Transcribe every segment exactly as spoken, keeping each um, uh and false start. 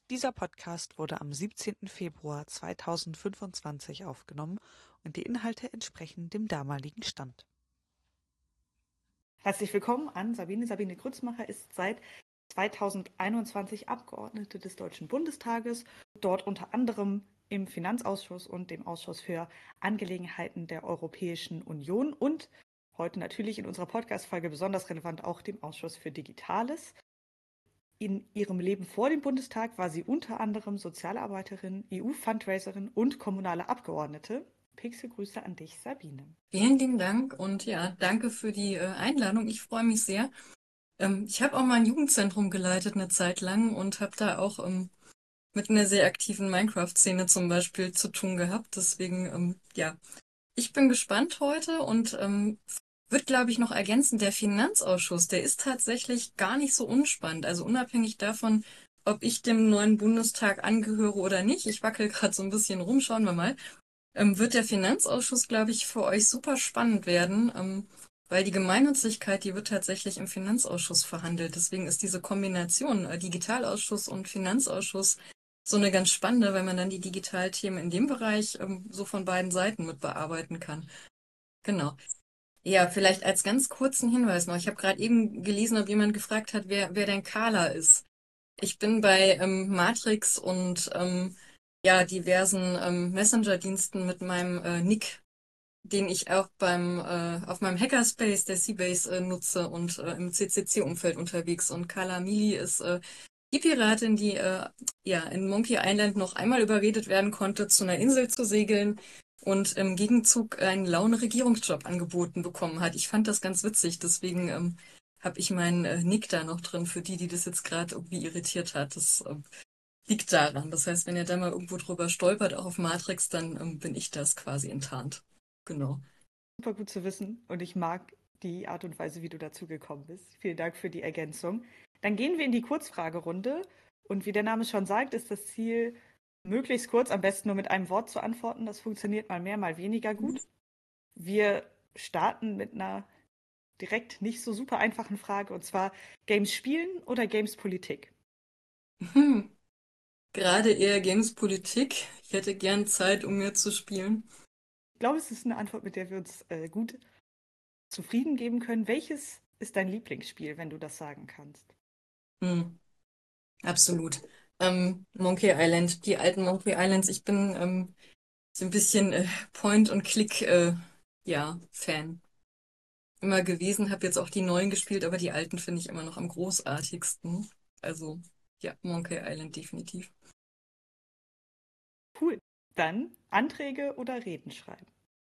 Dieser Podcast wurde am siebzehnten Februar zweitausendfünfundzwanzig aufgenommen und die Inhalte entsprechen dem damaligen Stand. Herzlich willkommen an Sabine. Sabine Grützmacher ist seit zweitausendeinundzwanzig Abgeordnete des Deutschen Bundestages, dort unter anderem im Finanzausschuss und dem Ausschuss für Angelegenheiten der Europäischen Union und heute natürlich in unserer Podcast-Folge besonders relevant auch dem Ausschuss für Digitales. In ihrem Leben vor dem Bundestag war sie unter anderem Sozialarbeiterin, E U-Fundraiserin und kommunale Abgeordnete. Pixelgrüße an dich, Sabine. Vielen lieben Dank und ja, danke für die äh, Einladung. Ich freue mich sehr. Ähm, ich habe auch mal ein Jugendzentrum geleitet eine Zeit lang und habe da auch ähm, mit einer sehr aktiven Minecraft-Szene zum Beispiel zu tun gehabt. Deswegen, ähm, ja, ich bin gespannt heute und ähm, wird, glaube ich, noch ergänzen, der Finanzausschuss, der ist tatsächlich gar nicht so unspannend. Also unabhängig davon, ob ich dem neuen Bundestag angehöre oder nicht. Ich wackel gerade so ein bisschen rum, schauen wir mal. Ähm, wird der Finanzausschuss, glaube ich, für euch super spannend werden, ähm, weil die Gemeinnützigkeit, die wird tatsächlich im Finanzausschuss verhandelt. Deswegen ist diese Kombination äh, Digitalausschuss und Finanzausschuss so eine ganz spannende, weil man dann die Digitalthemen in dem Bereich ähm, so von beiden Seiten mit bearbeiten kann. Genau. Ja, vielleicht als ganz kurzen Hinweis noch. Ich habe gerade eben gelesen, ob jemand gefragt hat, wer, wer denn Carla ist. Ich bin bei ähm, Matrix und ähm, ja, diversen ähm, Messenger-Diensten mit meinem äh, Nick, den ich auch beim äh, auf meinem Hackerspace der Seabase äh, nutze und äh, im C C C-Umfeld unterwegs. Und Carla Mili ist äh, die Piratin, die äh, ja in Monkey Island noch einmal überredet werden konnte, zu einer Insel zu segeln und im Gegenzug einen lauen Regierungsjob angeboten bekommen hat. Ich fand das ganz witzig, deswegen ähm, habe ich meinen äh, Nick da noch drin für die, die das jetzt gerade irgendwie irritiert hat. Das äh, liegt daran. Das heißt, wenn ihr da mal irgendwo drüber stolpert, auch auf Matrix, dann ähm, bin ich das quasi enttarnt. Genau. Super gut zu wissen und ich mag die Art und Weise, wie du dazu gekommen bist. Vielen Dank für die Ergänzung. Dann gehen wir in die Kurzfragerunde und wie der Name schon sagt, ist das Ziel, möglichst kurz, am besten nur mit einem Wort zu antworten. Das funktioniert mal mehr, mal weniger gut. Wir starten mit einer direkt nicht so super einfachen Frage und zwar Games spielen oder Games Politik? Hm. Gerade eher Games Politik. Ich hätte gern Zeit, um mehr zu spielen. Ich glaube, es ist eine Antwort, mit der wir uns äh, gut zufrieden geben können. Welches ist dein Lieblingsspiel, wenn du das sagen kannst? Hm. Absolut. Ähm, Monkey Island, die alten Monkey Islands. Ich bin ähm, so ein bisschen äh, Point und Click, äh, ja, Fan. Immer gewesen, habe jetzt auch die neuen gespielt, aber die alten finde ich immer noch am großartigsten. Also, ja, Monkey Island definitiv. Cool. Dann Anträge oder Reden schreiben?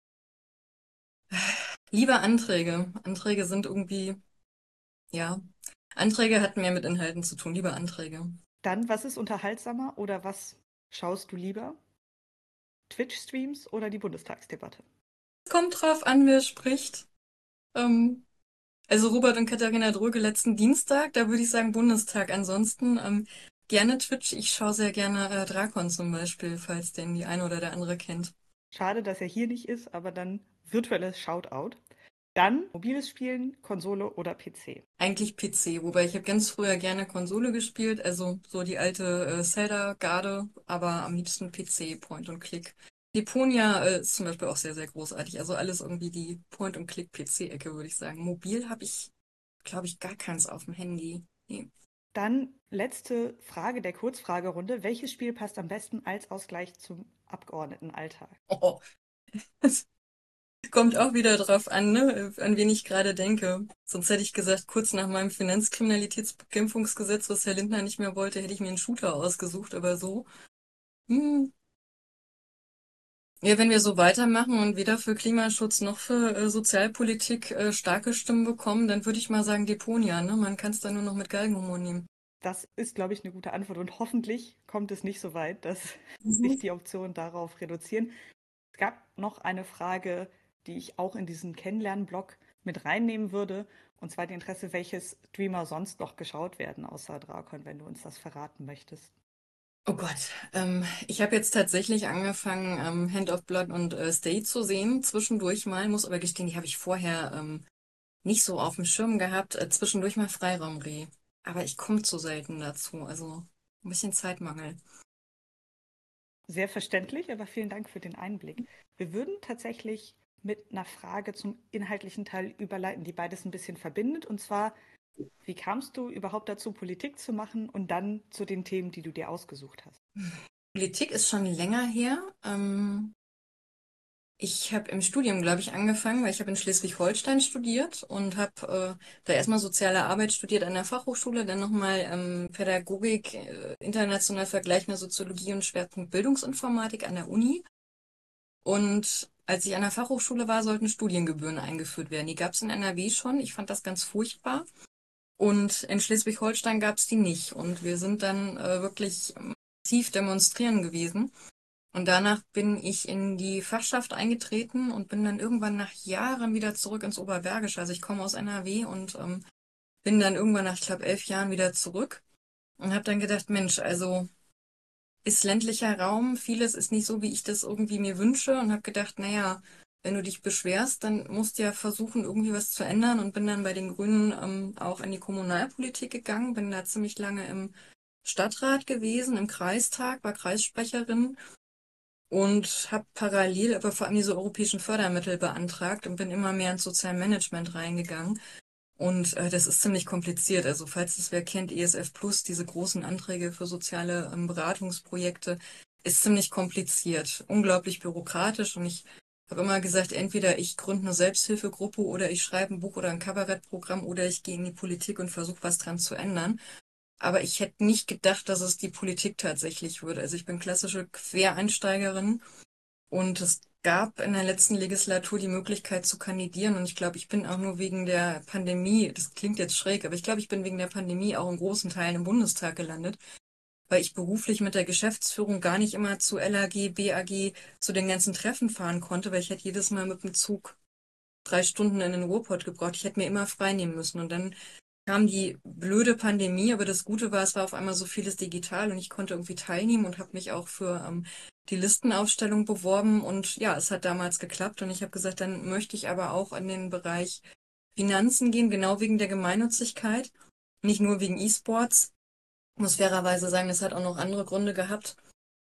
Lieber Anträge. Anträge sind irgendwie, ja, Anträge hatten mehr mit Inhalten zu tun. Lieber Anträge. Dann, was ist unterhaltsamer oder was schaust du lieber? Twitch-Streams oder die Bundestagsdebatte? Kommt drauf an, wer spricht. Ähm, also Robert und Katharina Dröge letzten Dienstag, da würde ich sagen Bundestag. Ansonsten ähm, gerne Twitch. Ich schaue sehr gerne äh, Drakon zum Beispiel, falls den die eine oder der andere kennt. Schade, dass er hier nicht ist, aber dann virtuelles Shoutout. Dann mobiles Spielen, Konsole oder P C? Eigentlich P C, wobei ich habe ganz früher gerne Konsole gespielt, also so die alte äh, Zelda-Garde, aber am liebsten P C, Point und Click. Deponia äh, ist zum Beispiel auch sehr, sehr großartig. Also alles irgendwie die Point und Click P C-Ecke, würde ich sagen. Mobil habe ich, glaube ich, gar keins auf dem Handy. Nee. Dann letzte Frage der Kurzfragerunde. Welches Spiel passt am besten als Ausgleich zum Abgeordnetenalltag? Oh, das kommt auch wieder drauf an, ne, an wen ich gerade denke. Sonst hätte ich gesagt, kurz nach meinem Finanzkriminalitätsbekämpfungsgesetz, was Herr Lindner nicht mehr wollte, hätte ich mir einen Shooter ausgesucht, aber so. Hm. Ja, wenn wir so weitermachen und weder für Klimaschutz noch für äh, Sozialpolitik äh, starke Stimmen bekommen, dann würde ich mal sagen Deponia, ne? Man kann es dann nur noch mit Galgenhumor nehmen. Das ist, glaube ich, eine gute Antwort und hoffentlich kommt es nicht so weit, dass sich Mhm. die Optionen darauf reduzieren. Es gab noch eine Frage, die ich auch in diesen Kennenlernen-Blog mit reinnehmen würde, und zwar die Interesse, welche Streamer sonst noch geschaut werden außer Drakon, wenn du uns das verraten möchtest. Oh Gott, ähm, ich habe jetzt tatsächlich angefangen, ähm, Hand of Blood und äh, Stay zu sehen, zwischendurch mal, muss aber gestehen, die habe ich vorher ähm, nicht so auf dem Schirm gehabt, äh, zwischendurch mal Freiraumreh. Aber ich komme zu selten dazu, also Ein bisschen Zeitmangel. Sehr verständlich, aber vielen Dank für den Einblick. Wir würden tatsächlich mit einer Frage zum inhaltlichen Teil überleiten, die beides ein bisschen verbindet. Und zwar, wie kamst du überhaupt dazu, Politik zu machen und dann zu den Themen, die du dir ausgesucht hast? Politik ist schon länger her. Ähm, ich habe im Studium, glaube ich, angefangen, weil ich habe in Schleswig-Holstein studiert und habe äh, da erstmal soziale Arbeit studiert an der Fachhochschule, dann nochmal ähm, Pädagogik, äh, international vergleichende Soziologie und Schwerpunkt Bildungsinformatik an der Uni. Und als ich an der Fachhochschule war, sollten Studiengebühren eingeführt werden. Die gab es in N R W schon. Ich fand das ganz furchtbar. Und in Schleswig-Holstein gab es die nicht. Und wir sind dann äh, wirklich massiv demonstrieren gewesen. Und danach bin ich in die Fachschaft eingetreten und bin dann irgendwann nach Jahren wieder zurück ins Oberbergische. Also ich komme aus N R W und ähm, bin dann irgendwann nach, ich glaube, elf Jahren wieder zurück und habe dann gedacht, Mensch, also ist ländlicher Raum, vieles ist nicht so, wie ich das irgendwie mir wünsche und habe gedacht, naja, wenn du dich beschwerst, dann musst du ja versuchen, irgendwie was zu ändern und bin dann bei den Grünen ähm, auch in die Kommunalpolitik gegangen, bin da ziemlich lange im Stadtrat gewesen, im Kreistag, war Kreissprecherin und habe parallel aber vor allem diese europäischen Fördermittel beantragt und bin immer mehr ins Sozialmanagement reingegangen. Und äh, das ist ziemlich kompliziert. Also falls es wer kennt, E S F Plus, diese großen Anträge für soziale ähm, Beratungsprojekte, ist ziemlich kompliziert, unglaublich bürokratisch. Und ich habe immer gesagt, entweder ich gründe eine Selbsthilfegruppe oder ich schreibe ein Buch oder ein Kabarettprogramm oder ich gehe in die Politik und versuche was dran zu ändern. Aber ich hätte nicht gedacht, dass es die Politik tatsächlich würde. Also ich bin klassische Quereinsteigerin und es gab in der letzten Legislatur die Möglichkeit zu kandidieren. Und ich glaube, ich bin auch nur wegen der Pandemie, das klingt jetzt schräg, aber ich glaube, ich bin wegen der Pandemie auch in großen Teilen im Bundestag gelandet, weil ich beruflich mit der Geschäftsführung gar nicht immer zu L A G, B A G, zu den ganzen Treffen fahren konnte, weil ich hätte jedes Mal mit dem Zug drei Stunden in den Ruhrpott gebraucht. Ich hätte mir immer frei nehmen müssen. Und dann kam die blöde Pandemie, aber das Gute war, es war auf einmal so vieles digital und ich konnte irgendwie teilnehmen und habe mich auch für ähm, die Listenaufstellung beworben und ja, es hat damals geklappt und ich habe gesagt, dann möchte ich aber auch in den Bereich Finanzen gehen, genau wegen der Gemeinnützigkeit, nicht nur wegen E-Sports. Ich muss fairerweise sagen, das hat auch noch andere Gründe gehabt.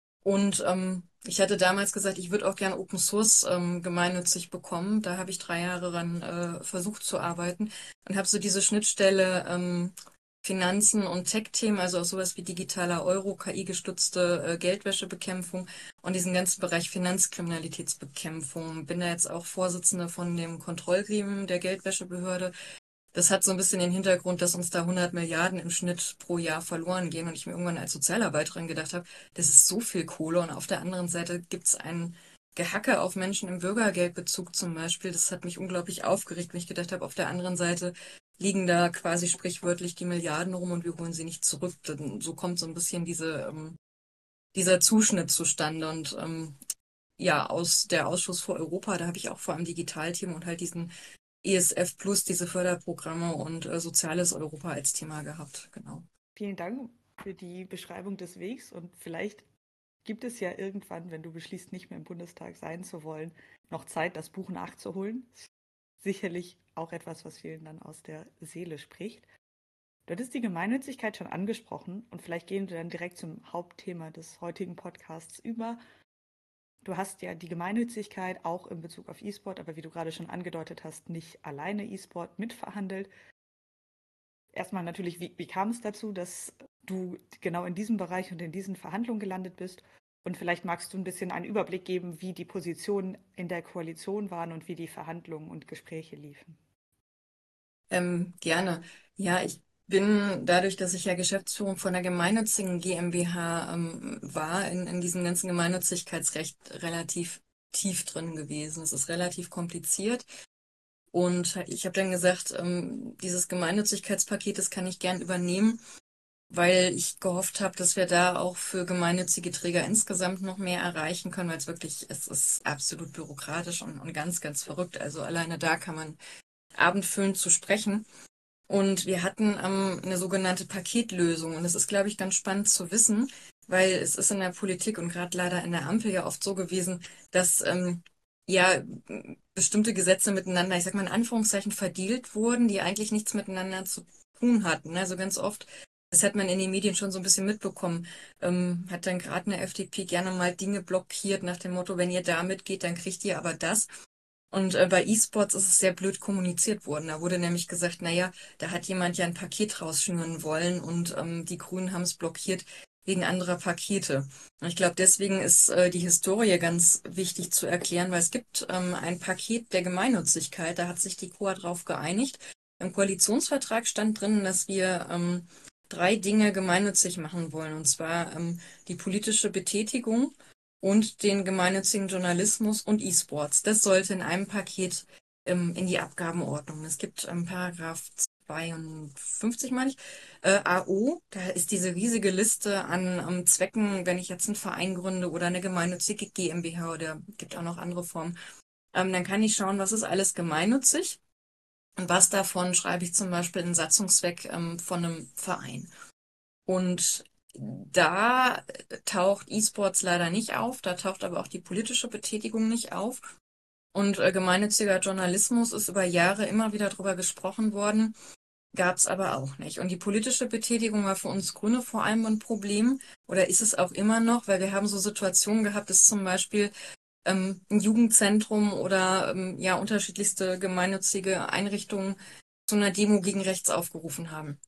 Und ähm, ich hatte damals gesagt, ich würde auch gerne Open Source ähm, gemeinnützig bekommen. Da habe ich drei Jahre ran äh, versucht zu arbeiten und habe so diese Schnittstelle ähm, Finanzen und Tech-Themen, also auch sowas wie digitaler Euro, K I-gestützte äh, Geldwäschebekämpfung und diesen ganzen Bereich Finanzkriminalitätsbekämpfung. Bin da jetzt auch Vorsitzende von dem Kontrollgremium der Geldwäschebehörde. Das hat so ein bisschen den Hintergrund, dass uns da hundert Milliarden im Schnitt pro Jahr verloren gehen und ich mir irgendwann als Sozialarbeiterin gedacht habe, das ist so viel Kohle und auf der anderen Seite gibt's ein Gehacke auf Menschen im Bürgergeldbezug zum Beispiel. Das hat mich unglaublich aufgeregt, wenn ich gedacht habe, auf der anderen Seite liegen da quasi sprichwörtlich die Milliarden rum und wir holen sie nicht zurück. Dann, so kommt so ein bisschen diese, ähm, dieser Zuschnitt zustande und ähm, ja, aus der Ausschuss für Europa, da habe ich auch vor allem Digitalthemen und halt diesen E S F Plus, diese Förderprogramme und äh, soziales Europa als Thema gehabt, genau. Vielen Dank für die Beschreibung des Wegs und vielleicht gibt es ja irgendwann, wenn du beschließt, nicht mehr im Bundestag sein zu wollen, noch Zeit, das Buch nachzuholen. Sicherlich auch etwas, was vielen dann aus der Seele spricht. Du hattest die Gemeinnützigkeit schon angesprochen und vielleicht gehen wir dann direkt zum Hauptthema des heutigen Podcasts über. Du hast ja die Gemeinnützigkeit auch in Bezug auf E-Sport, aber wie du gerade schon angedeutet hast, nicht alleine E-Sport mitverhandelt. Erstmal natürlich, wie, wie kam es dazu, dass du genau in diesem Bereich und in diesen Verhandlungen gelandet bist? Und vielleicht magst du ein bisschen einen Überblick geben, wie die Positionen in der Koalition waren und wie die Verhandlungen und Gespräche liefen. Ähm, gerne. Ja, ich bin dadurch, dass ich ja Geschäftsführung von der gemeinnützigen GmbH ähm, war, in, in diesem ganzen Gemeinnützigkeitsrecht relativ tief drin gewesen. Es ist relativ kompliziert. Und ich habe dann gesagt, ähm, dieses Gemeinnützigkeitspaket, das kann ich gern übernehmen, weil ich gehofft habe, dass wir da auch für gemeinnützige Träger insgesamt noch mehr erreichen können, weil es wirklich, es ist absolut bürokratisch und, und ganz, ganz verrückt. Also alleine da kann man abendfüllend zu sprechen. Und wir hatten ähm, eine sogenannte Paketlösung. Und das ist, glaube ich, ganz spannend zu wissen, weil es ist in der Politik und gerade leider in der Ampel ja oft so gewesen, dass ähm, ja bestimmte Gesetze miteinander, ich sag mal in Anführungszeichen, verdealt wurden, die eigentlich nichts miteinander zu tun hatten. Also ganz oft Das hat man in den Medien schon so ein bisschen mitbekommen. Ähm, hat dann gerade eine F D P gerne mal Dinge blockiert nach dem Motto, wenn ihr damit geht, dann kriegt ihr aber das. Und äh, bei E-Sports ist es sehr blöd kommuniziert worden. Da wurde nämlich gesagt, naja, da hat jemand ja ein Paket rausschnüren wollen und ähm, die Grünen haben es blockiert wegen anderer Pakete. Und ich glaube, deswegen ist äh, die Historie ganz wichtig zu erklären, weil es gibt ähm, ein Paket der Gemeinnützigkeit, da hat sich die C O A drauf geeinigt. Im Koalitionsvertrag stand drin, dass wir ähm, drei Dinge gemeinnützig machen wollen, und zwar ähm, die politische Betätigung und den gemeinnützigen Journalismus und E-Sports. Das sollte in einem Paket ähm, in die Abgabenordnung. Es gibt ähm, Paragraph zweiundfünfzig, meine ich, äh, A O, da ist diese riesige Liste an ähm, Zwecken, wenn ich jetzt einen Verein gründe oder eine gemeinnützige GmbH oder gibt auch noch andere Formen, ähm, dann kann ich schauen, was ist alles gemeinnützig und was davon schreibe ich zum Beispiel in Satzungszweck ähm, von einem Verein. Und da taucht E-Sports leider nicht auf, da taucht aber auch die politische Betätigung nicht auf. Und äh, gemeinnütziger Journalismus ist über Jahre immer wieder drüber gesprochen worden, gab es aber auch nicht. Und die politische Betätigung war für uns Grüne vor allem ein Problem oder ist es auch immer noch, weil wir haben so Situationen gehabt, dass zum Beispiel ähm, ein Jugendzentrum oder ähm, ja unterschiedlichste gemeinnützige Einrichtungen zu einer Demo gegen rechts aufgerufen haben.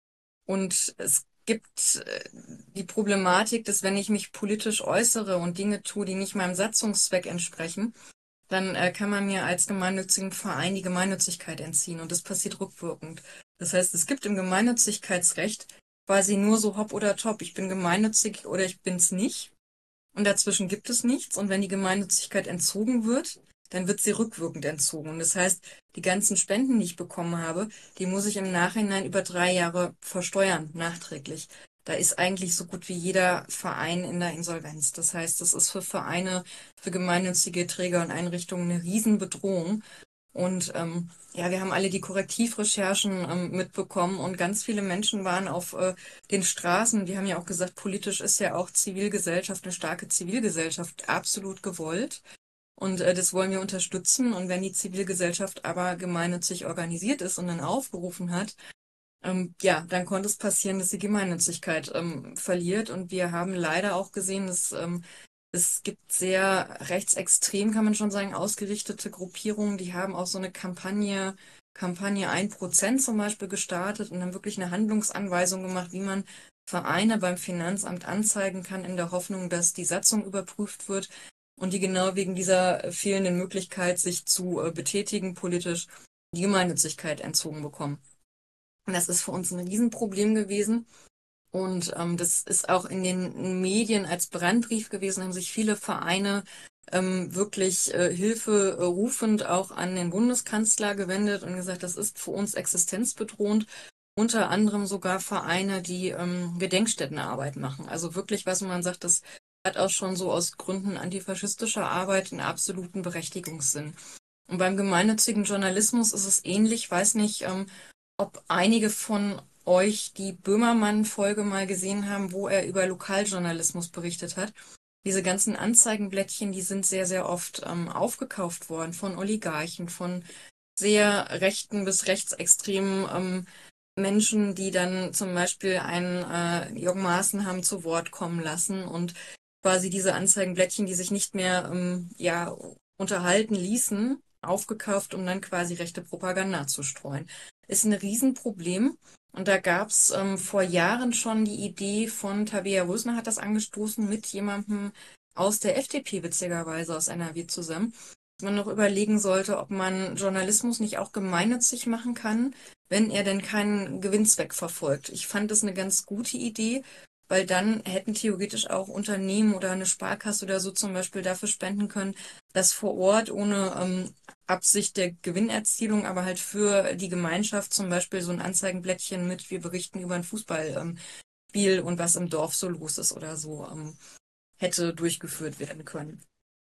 Und es gibt äh, die Problematik, dass wenn ich mich politisch äußere und Dinge tue, die nicht meinem Satzungszweck entsprechen, dann äh, kann man mir als gemeinnützigen Verein die Gemeinnützigkeit entziehen und das passiert rückwirkend. Das heißt, es gibt im Gemeinnützigkeitsrecht quasi nur so hopp oder top. Ich bin gemeinnützig oder ich bin's nicht. Und dazwischen gibt es nichts. Und wenn die Gemeinnützigkeit entzogen wird, dann wird sie rückwirkend entzogen. Und das heißt, die ganzen Spenden, die ich bekommen habe, die muss ich im Nachhinein über drei Jahre versteuern, nachträglich. Da ist eigentlich so gut wie jeder Verein in der Insolvenz. Das heißt, das ist für Vereine, für gemeinnützige Träger und Einrichtungen eine Riesenbedrohung. Und ähm, ja, wir haben alle die Korrektivrecherchen ähm, mitbekommen und ganz viele Menschen waren auf äh, den Straßen. Wir haben ja auch gesagt, politisch ist ja auch Zivilgesellschaft, eine starke Zivilgesellschaft absolut gewollt. Und äh, das wollen wir unterstützen. Und wenn die Zivilgesellschaft aber gemeinnützig organisiert ist und dann aufgerufen hat, ähm, ja, dann konnte es passieren, dass die Gemeinnützigkeit ähm, verliert. Und wir haben leider auch gesehen, dass ähm, es gibt sehr rechtsextrem, kann man schon sagen, ausgerichtete Gruppierungen, die haben auch so eine Kampagne, Kampagne ein Prozent zum Beispiel gestartet und haben wirklich eine Handlungsanweisung gemacht, wie man Vereine beim Finanzamt anzeigen kann, in der Hoffnung, dass die Satzung überprüft wird und die genau wegen dieser fehlenden Möglichkeit, sich zu äh, betätigen politisch, die Gemeinnützigkeit entzogen bekommen. Und das ist für uns ein Riesenproblem gewesen. Und ähm, das ist auch in den Medien als Brandbrief gewesen, haben sich viele Vereine ähm, wirklich äh, Hilfe äh, rufend auch an den Bundeskanzler gewendet und gesagt, das ist für uns existenzbedrohend. Unter anderem sogar Vereine, die ähm, Gedenkstättenarbeit machen. Also wirklich, was man sagt, das hat auch schon so aus Gründen antifaschistischer Arbeit einen absoluten Berechtigungssinn. Und beim gemeinnützigen Journalismus ist es ähnlich. Ich weiß nicht, ähm, ob einige von euch die Böhmermann-Folge mal gesehen haben, wo er über Lokaljournalismus berichtet hat. Diese ganzen Anzeigenblättchen, die sind sehr, sehr oft ähm, aufgekauft worden von Oligarchen, von sehr rechten bis rechtsextremen ähm, Menschen, die dann zum Beispiel einen äh, Jürgen Maaßen haben zu Wort kommen lassen und quasi diese Anzeigenblättchen, die sich nicht mehr ähm, ja, unterhalten ließen, aufgekauft, um dann quasi rechte Propaganda zu streuen. Ist ein Riesenproblem. Und da gab es ähm, vor Jahren schon die Idee von Tabea Rösner hat das angestoßen mit jemandem aus der F D P, witzigerweise aus N R W zusammen, dass man noch überlegen sollte, ob man Journalismus nicht auch gemeinnützig machen kann, wenn er denn keinen Gewinnzweck verfolgt. Ich fand das eine ganz gute Idee, weil dann hätten theoretisch auch Unternehmen oder eine Sparkasse oder so zum Beispiel dafür spenden können, dass vor Ort ohne ähm, Absicht der Gewinnerzielung, aber halt für die Gemeinschaft zum Beispiel so ein Anzeigenblättchen mit, wir berichten über ein Fußballspiel ähm, und was im Dorf so los ist oder so, ähm, hätte durchgeführt werden können.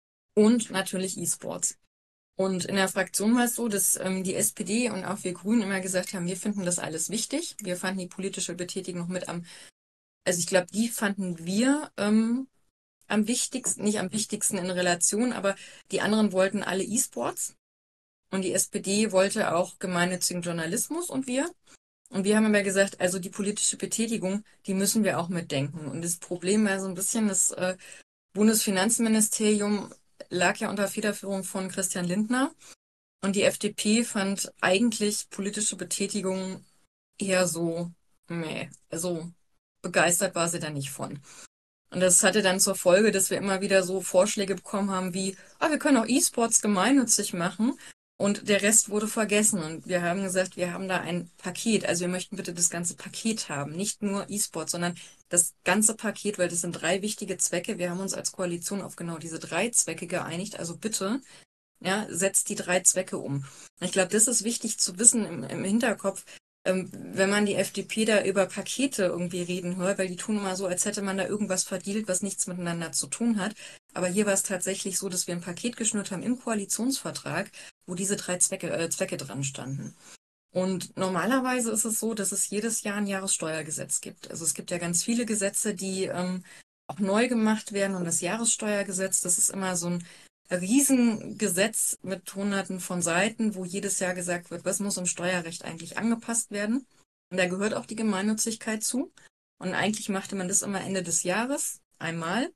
Und natürlich E-Sports. Und in der Fraktion war es so, dass ähm, die S P D und auch wir Grünen immer gesagt haben, wir finden das alles wichtig. Wir fanden die politische Betätigung noch mit am, also ich glaube, die fanden wir ähm, am wichtigsten, nicht am wichtigsten in Relation, aber die anderen wollten alle E-Sports. Und die S P D wollte auch gemeinnützigen Journalismus und wir. Und wir haben aber gesagt, also die politische Betätigung, die müssen wir auch mitdenken. Und das Problem war so ein bisschen, das äh, Bundesfinanzministerium lag ja unter Federführung von Christian Lindner. Und die F D P fand eigentlich politische Betätigung eher so, nee, also begeistert war sie da nicht von. Und das hatte dann zur Folge, dass wir immer wieder so Vorschläge bekommen haben wie, ah, wir können auch E-Sports gemeinnützig machen. Und der Rest wurde vergessen. Und wir haben gesagt, wir haben da ein Paket. Also wir möchten bitte das ganze Paket haben. Nicht nur E-Sports, sondern das ganze Paket, weil das sind drei wichtige Zwecke. Wir haben uns als Koalition auf genau diese drei Zwecke geeinigt. Also bitte, ja, setzt die drei Zwecke um. Ich glaube, das ist wichtig zu wissen im, im Hinterkopf, ähm, wenn man die F D P da über Pakete irgendwie reden hört, weil die tun immer so, als hätte man da irgendwas verdealt, was nichts miteinander zu tun hat. Aber hier war es tatsächlich so, dass wir ein Paket geschnürt haben im Koalitionsvertrag, wo diese drei Zwecke, äh, Zwecke dran standen. Und normalerweise ist es so, dass es jedes Jahr ein Jahressteuergesetz gibt. Also es gibt ja ganz viele Gesetze, die ähm, auch neu gemacht werden. Und das Jahressteuergesetz, das ist immer so ein Riesengesetz mit Hunderten von Seiten, wo jedes Jahr gesagt wird, was muss im Steuerrecht eigentlich angepasst werden. Und da gehört auch die Gemeinnützigkeit zu. Und eigentlich machte man das immer Ende des Jahres einmal.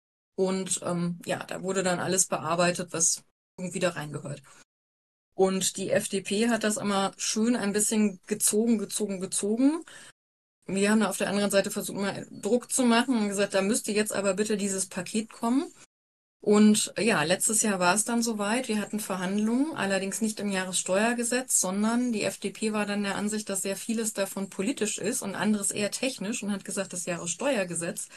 Und ähm, ja, da wurde dann alles bearbeitet, was irgendwie da reingehört. Und die F D P hat das immer schön ein bisschen gezogen, gezogen, gezogen. Wir haben da auf der anderen Seite versucht, mal Druck zu machen und gesagt, da müsste jetzt aber bitte dieses Paket kommen. Und ja, letztes Jahr war es dann soweit. Wir hatten Verhandlungen, allerdings nicht im Jahressteuergesetz, sondern die F D P war dann der Ansicht, dass sehr vieles davon politisch ist und anderes eher technisch und hat gesagt, das Jahressteuergesetz,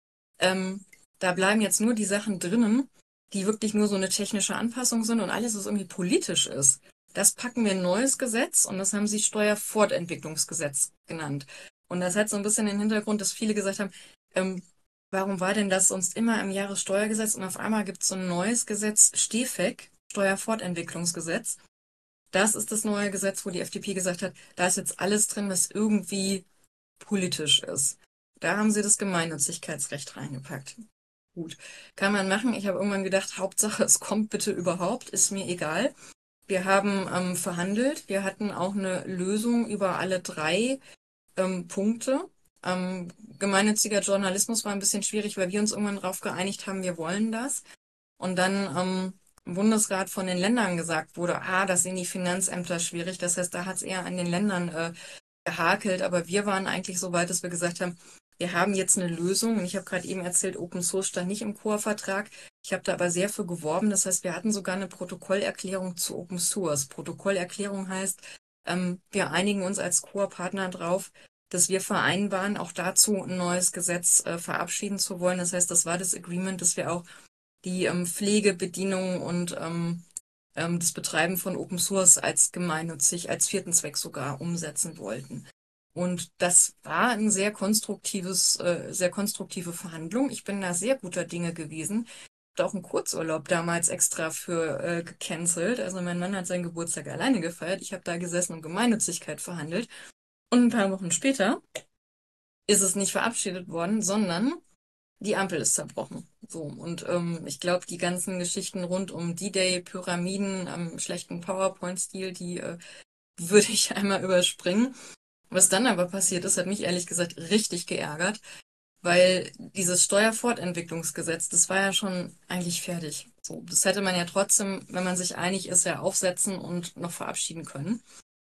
ähm, da bleiben jetzt nur die Sachen drinnen, die wirklich nur so eine technische Anpassung sind und alles, was irgendwie politisch ist. Das packen wir in ein neues Gesetz und das haben sie Steuerfortentwicklungsgesetz genannt. Und das hat so ein bisschen den Hintergrund, dass viele gesagt haben, ähm, warum war denn das sonst immer im Jahressteuergesetz und auf einmal gibt es so ein neues Gesetz, StFEG, Steuerfortentwicklungsgesetz. Das ist das neue Gesetz, wo die F D P gesagt hat, da ist jetzt alles drin, was irgendwie politisch ist. Da haben sie das Gemeinnützigkeitsrecht reingepackt. Gut, kann man machen. Ich habe irgendwann gedacht, Hauptsache, es kommt bitte überhaupt, ist mir egal. Wir haben ähm, verhandelt. Wir hatten auch eine Lösung über alle drei ähm, Punkte. Ähm, gemeinnütziger Journalismus war ein bisschen schwierig, weil wir uns irgendwann darauf geeinigt haben, wir wollen das. Und dann ähm, im Bundesrat von den Ländern gesagt wurde, ah, das sehen die Finanzämter schwierig. Das heißt, da hat es eher an den Ländern äh, gehakelt. Aber wir waren eigentlich so weit, dass wir gesagt haben, wir haben jetzt eine Lösung. Und ich habe gerade eben erzählt, Open Source stand nicht im Core-Vertrag. Ich habe da aber sehr für geworben. Das heißt, wir hatten sogar eine Protokollerklärung zu Open Source. Protokollerklärung heißt, ähm, wir einigen uns als Core-Partner drauf, dass wir vereinbaren, auch dazu ein neues Gesetz äh, verabschieden zu wollen. Das heißt, das war das Agreement, dass wir auch die ähm, Pflege, Bedienung und ähm, ähm, das Betreiben von Open Source als gemeinnützig, als vierten Zweck sogar umsetzen wollten. Und das war ein sehr konstruktives, äh, sehr konstruktive Verhandlung. Ich bin da sehr guter Dinge gewesen. Ich habe auch einen Kurzurlaub damals extra für äh, gecancelt. Also mein Mann hat seinen Geburtstag alleine gefeiert. Ich habe da gesessen und Gemeinnützigkeit verhandelt. Und ein paar Wochen später ist es nicht verabschiedet worden, sondern die Ampel ist zerbrochen. So, und ähm, ich glaube, die ganzen Geschichten rund um D-Day, Pyramiden, am schlechten PowerPoint-Stil, die äh, würde ich einmal überspringen. Was dann aber passiert ist, hat mich ehrlich gesagt richtig geärgert, weil dieses Steuerfortentwicklungsgesetz, das war ja schon eigentlich fertig. So, das hätte man ja trotzdem, wenn man sich einig ist, ja aufsetzen und noch verabschieden können.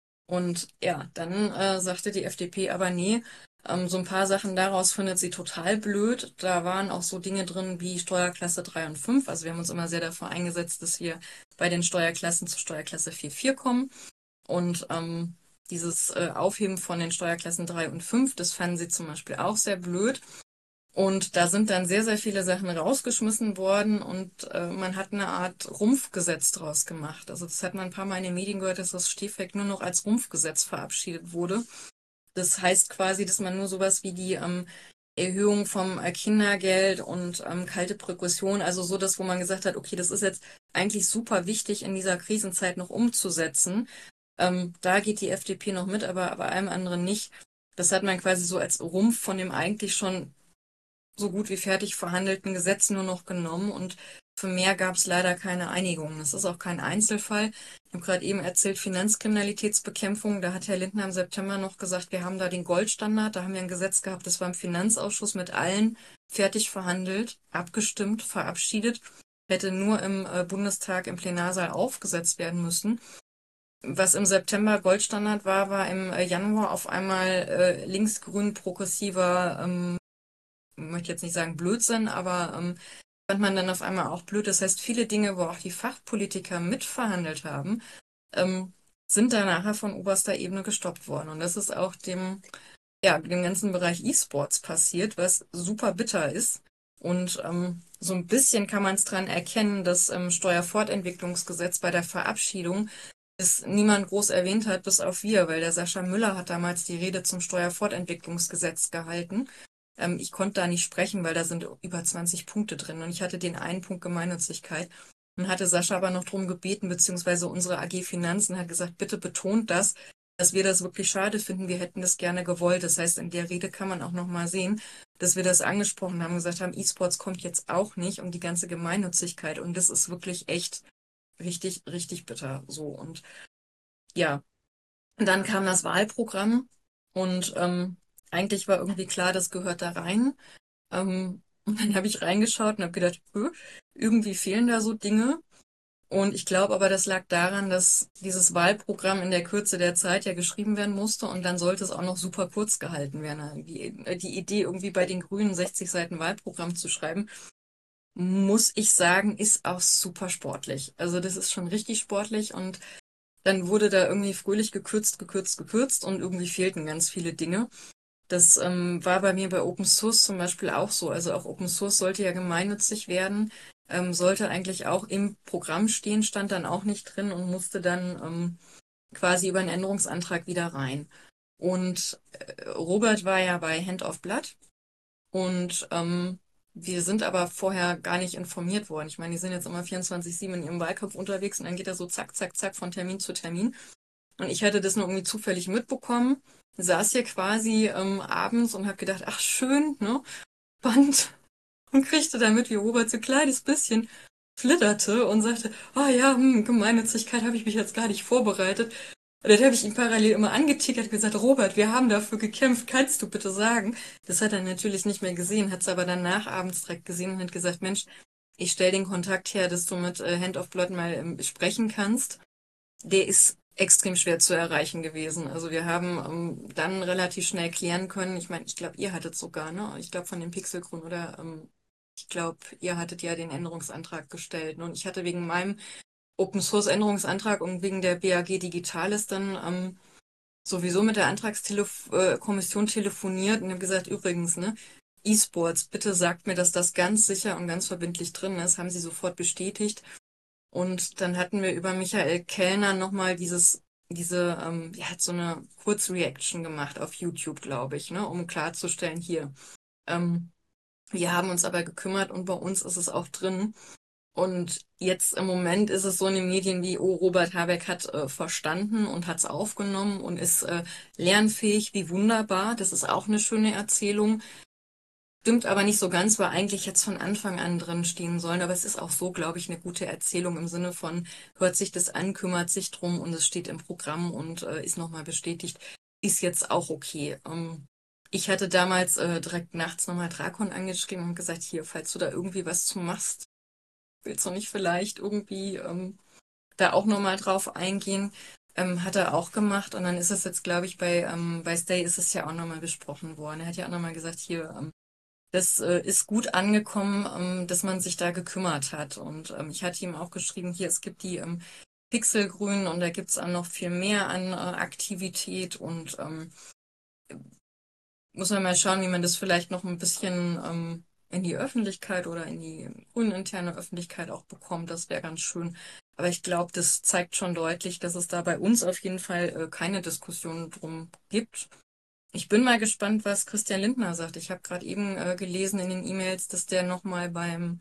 Und ja, dann äh, sagte die F D P aber nee, ähm, so ein paar Sachen daraus findet sie total blöd. Da waren auch so Dinge drin wie Steuerklasse drei und fünf. Also wir haben uns immer sehr dafür eingesetzt, dass wir bei den Steuerklassen zur Steuerklasse vier Punkt vier kommen. Und ähm, dieses äh, Aufheben von den Steuerklassen drei und fünf, das fanden sie zum Beispiel auch sehr blöd. Und da sind dann sehr, sehr viele Sachen rausgeschmissen worden und äh, man hat eine Art Rumpfgesetz draus gemacht. Also das hat man ein paar Mal in den Medien gehört, dass das StFEG nur noch als Rumpfgesetz verabschiedet wurde. Das heißt quasi, dass man nur sowas wie die ähm, Erhöhung vom äh, Kindergeld und ähm, kalte Progression, also so das, wo man gesagt hat, okay, das ist jetzt eigentlich super wichtig in dieser Krisenzeit noch umzusetzen. Ähm, da geht die F D P noch mit, aber bei allem anderen nicht. Das hat man quasi so als Rumpf von dem eigentlich schon so gut wie fertig verhandelten Gesetz nur noch genommen und für mehr gab es leider keine Einigung. Das ist auch kein Einzelfall. Ich habe gerade eben erzählt, Finanzkriminalitätsbekämpfung. Da hat Herr Lindner im September noch gesagt, wir haben da den Goldstandard. Da haben wir ein Gesetz gehabt, das war im Finanzausschuss mit allen fertig verhandelt, abgestimmt, verabschiedet. Hätte nur im äh, Bundestag im Plenarsaal aufgesetzt werden müssen. Was im September Goldstandard war, war im äh, Januar auf einmal äh, linksgrün progressiver, ähm, ich möchte jetzt nicht sagen Blödsinn, aber ähm, fand man dann auf einmal auch blöd. Das heißt, viele Dinge, wo auch die Fachpolitiker mitverhandelt haben, ähm, sind dann nachher von oberster Ebene gestoppt worden. Und das ist auch dem, ja, dem ganzen Bereich E-Sports passiert, was super bitter ist. Und ähm, so ein bisschen kann man es dran erkennen, dass ähm, Steuerfortentwicklungsgesetz bei der Verabschiedung es niemand groß erwähnt hat, bis auf wir, weil der Sascha Müller hat damals die Rede zum Steuerfortentwicklungsgesetz gehalten. Ähm, ich konnte da nicht sprechen, weil da sind über zwanzig Punkte drin und ich hatte den einen Punkt Gemeinnützigkeit. Dann hatte Sascha aber noch darum gebeten, beziehungsweise unsere A G Finanzen hat gesagt, bitte betont das, dass wir das wirklich schade finden. Wir hätten das gerne gewollt. Das heißt, in der Rede kann man auch noch mal sehen, dass wir das angesprochen haben, gesagt haben, E-Sports kommt jetzt auch nicht um die ganze Gemeinnützigkeit. Und das ist wirklich echt richtig, richtig bitter. So und ja, und dann kam das Wahlprogramm und ähm, eigentlich war irgendwie klar, das gehört da rein. Ähm, und dann habe ich reingeschaut und habe gedacht, öh, irgendwie fehlen da so Dinge. Und ich glaube aber, das lag daran, dass dieses Wahlprogramm in der Kürze der Zeit ja geschrieben werden musste und dann sollte es auch noch super kurz gehalten werden. Die, die Idee, irgendwie bei den Grünen sechzig Seiten Wahlprogramm zu schreiben, muss ich sagen, ist auch super sportlich. Also das ist schon richtig sportlich und dann wurde da irgendwie fröhlich gekürzt, gekürzt, gekürzt und irgendwie fehlten ganz viele Dinge. Das ähm, war bei mir bei Open Source zum Beispiel auch so. Also auch Open Source sollte ja gemeinnützig werden, ähm, sollte eigentlich auch im Programm stehen, stand dann auch nicht drin und musste dann ähm, quasi über einen Änderungsantrag wieder rein. Und äh, Robert war ja bei Hand of Blood und ähm, wir sind aber vorher gar nicht informiert worden. Ich meine, die sind jetzt immer vierundzwanzig sieben in ihrem Wahlkampf unterwegs und dann geht er so zack, zack, zack von Termin zu Termin. Und ich hatte das nur irgendwie zufällig mitbekommen, saß hier quasi ähm, abends und habe gedacht, ach schön, ne, Band. Und kriegte damit, wie Robert so ein kleines bisschen flitterte und sagte, oh ja, hm, Gemeinnützigkeit habe ich mich jetzt gar nicht vorbereitet. Und dann habe ich ihn parallel immer angetickert und gesagt, Robert, wir haben dafür gekämpft, kannst du bitte sagen? Das hat er natürlich nicht mehr gesehen, hat es aber dann nach abends direkt gesehen und hat gesagt, Mensch, ich stelle den Kontakt her, dass du mit äh, Hand of Blood mal ähm, sprechen kannst. Der ist extrem schwer zu erreichen gewesen. Also wir haben ähm, dann relativ schnell klären können. Ich meine, ich glaube, ihr hattet sogar, ne? Ich glaube von den Pixelgrün oder ähm, ich glaube, ihr hattet ja den Änderungsantrag gestellt. Ne? Und ich hatte wegen meinem Open Source Änderungsantrag und wegen der B A G Digitales dann ähm, sowieso mit der Antragskommission telefoniert und habe gesagt, übrigens, ne, E-Sports, bitte sagt mir, dass das ganz sicher und ganz verbindlich drin ist. Haben sie sofort bestätigt. Und dann hatten wir über Michael Kellner nochmal dieses, diese, ähm, er hat so eine Kurzreaction gemacht auf YouTube, glaube ich, ne, um klarzustellen, hier, ähm, wir haben uns aber gekümmert und bei uns ist es auch drin. Und jetzt im Moment ist es so in den Medien wie, oh, Robert Habeck hat äh, verstanden und hat es aufgenommen und ist äh, lernfähig, wie wunderbar. Das ist auch eine schöne Erzählung. Stimmt aber nicht so ganz, weil eigentlich jetzt von Anfang an drin stehen sollen. Aber es ist auch so, glaube ich, eine gute Erzählung im Sinne von, hört sich das an, kümmert sich drum und es steht im Programm und äh, ist nochmal bestätigt. Ist jetzt auch okay. Ähm, ich hatte damals äh, direkt nachts nochmal Drakon angeschrieben und gesagt, hier, falls du da irgendwie was zu machst, willst du nicht vielleicht irgendwie ähm, da auch nochmal drauf eingehen? Ähm, hat er auch gemacht und dann ist es jetzt, glaube ich, bei, ähm, bei Stay ist es ja auch nochmal besprochen worden. Er hat ja auch nochmal gesagt, hier, ähm, das äh, ist gut angekommen, ähm, dass man sich da gekümmert hat. Und ähm, ich hatte ihm auch geschrieben, hier, es gibt die ähm, Pixelgrün und da gibt es auch noch viel mehr an äh, Aktivität und ähm, muss man mal schauen, wie man das vielleicht noch ein bisschen ähm, in die Öffentlichkeit oder in die grünen interne Öffentlichkeit auch bekommt. Das wäre ganz schön. Aber ich glaube, das zeigt schon deutlich, dass es da bei uns auf jeden Fall äh, keine Diskussion drum gibt. Ich bin mal gespannt, was Christian Lindner sagt. Ich habe gerade eben äh, gelesen in den E-Mails, dass der nochmal beim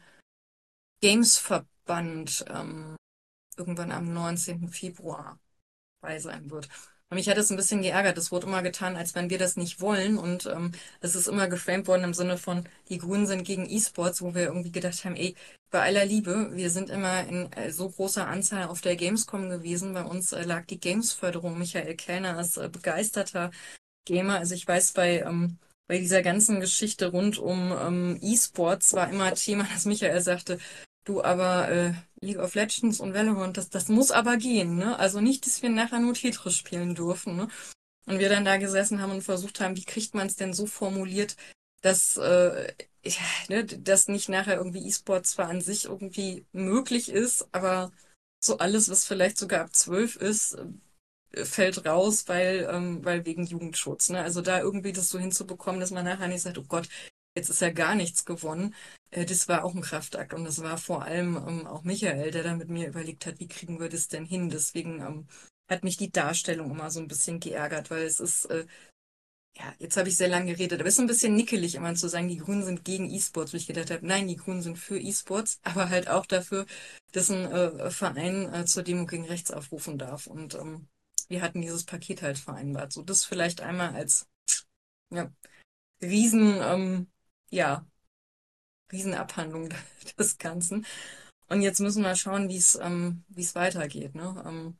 Games-Verband ähm, irgendwann am neunzehnten Februar bei sein wird. Mich hat es ein bisschen geärgert. Es wurde immer getan, als wenn wir das nicht wollen. Und ähm, es ist immer geframed worden im Sinne von, die Grünen sind gegen E-Sports, wo wir irgendwie gedacht haben, ey, bei aller Liebe, wir sind immer in äh, so großer Anzahl auf der Gamescom gewesen. Bei uns äh, lag die Games-Förderung. Michael Kellner ist äh, begeisterter Gamer. Also ich weiß, bei, ähm, bei dieser ganzen Geschichte rund um ähm, E-Sports war immer Thema, dass Michael sagte, du, aber äh, League of Legends und Valorant, das, das muss aber gehen, ne? Also nicht, dass wir nachher nur Tetris spielen dürfen, ne? Und wir dann da gesessen haben und versucht haben, wie kriegt man es denn so formuliert, dass, äh, ja, ne, dass nicht nachher irgendwie E-Sport zwar an sich irgendwie möglich ist, aber so alles, was vielleicht sogar ab zwölf ist, äh, fällt raus, weil, ähm, weil wegen Jugendschutz. Ne? Also da irgendwie das so hinzubekommen, dass man nachher nicht sagt, oh Gott, jetzt ist ja gar nichts gewonnen. Äh, das war auch ein Kraftakt. Und das war vor allem ähm, auch Michael, der da mit mir überlegt hat, wie kriegen wir das denn hin? Deswegen ähm, hat mich die Darstellung immer so ein bisschen geärgert, weil es ist, äh, ja, jetzt habe ich sehr lange geredet, aber es ist ein bisschen nickelig, immer zu sagen, die Grünen sind gegen E-Sports, wo ich gedacht habe, nein, die Grünen sind für E-Sports, aber halt auch dafür, dass ein äh, Verein äh, zur Demo gegen rechts aufrufen darf. Und ähm, wir hatten dieses Paket halt vereinbart. So, das vielleicht einmal als ja, Riesen, ähm, ja, Riesenabhandlung des Ganzen. Und jetzt müssen wir schauen, wie es ähm, wie es weitergeht. Ne? Ähm,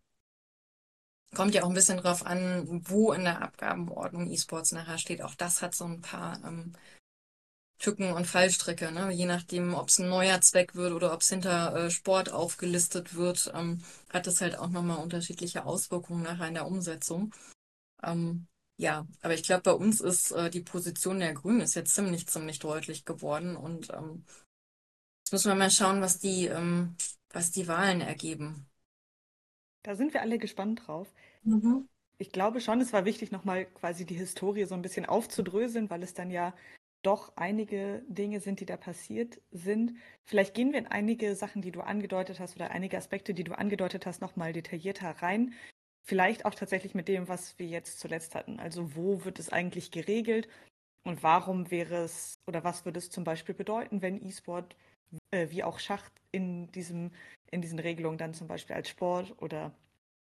kommt ja auch ein bisschen drauf an, wo in der Abgabenordnung E-Sports nachher steht. Auch das hat so ein paar ähm, Tücken und Fallstricke, ne? Je nachdem, ob es ein neuer Zweck wird oder ob es hinter äh, Sport aufgelistet wird, ähm, hat das halt auch nochmal unterschiedliche Auswirkungen nachher in der Umsetzung. Ähm, ja, aber ich glaube, bei uns ist äh, die Position der Grünen ist jetzt ziemlich, ziemlich deutlich geworden und ähm, jetzt müssen wir mal schauen, was die, ähm, was die Wahlen ergeben. Da sind wir alle gespannt drauf. Mhm. Ich glaube schon, es war wichtig, nochmal quasi die Historie so ein bisschen aufzudröseln, weil es dann ja doch einige Dinge sind, die da passiert sind. Vielleicht gehen wir in einige Sachen, die du angedeutet hast, oder einige Aspekte, die du angedeutet hast, nochmal detaillierter rein. Vielleicht auch tatsächlich mit dem, was wir jetzt zuletzt hatten. Also wo wird es eigentlich geregelt und warum wäre es oder was würde es zum Beispiel bedeuten, wenn E-Sport äh, wie auch Schach in diesem, in diesen Regelungen dann zum Beispiel als Sport oder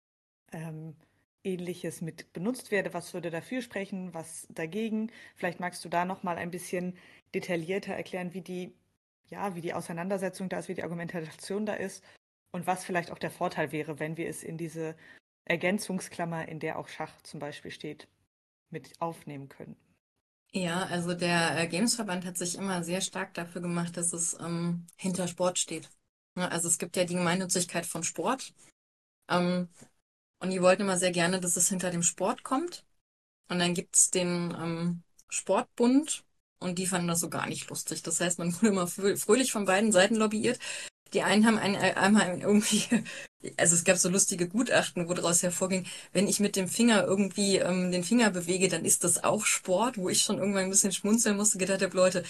ähm, Ähnliches mit benutzt werde. Was würde dafür sprechen, was dagegen? Vielleicht magst du da noch mal ein bisschen detaillierter erklären, wie die, ja, wie die Auseinandersetzung da ist, wie die Argumentation da ist und was vielleicht auch der Vorteil wäre, wenn wir es in diese Ergänzungsklammer, in der auch Schach zum Beispiel steht, mit aufnehmen können. Ja, also der äh, Gamesverband hat sich immer sehr stark dafür gemacht, dass es ähm, hinter Sport steht. Ne, also es gibt ja die Gemeinnützigkeit von Sport. Ähm, und die wollten immer sehr gerne, dass es hinter dem Sport kommt. Und dann gibt's den ähm, Sportbund und die fanden das so gar nicht lustig. Das heißt, man wurde immer frö- fröhlich von beiden Seiten lobbyiert. Die einen haben ein, äh, einmal irgendwie, also es gab so lustige Gutachten, wo daraus hervorging, wenn ich mit dem Finger irgendwie ähm, den Finger bewege, dann ist das auch Sport, wo ich schon irgendwann ein bisschen schmunzeln musste, gedacht habe, Leute,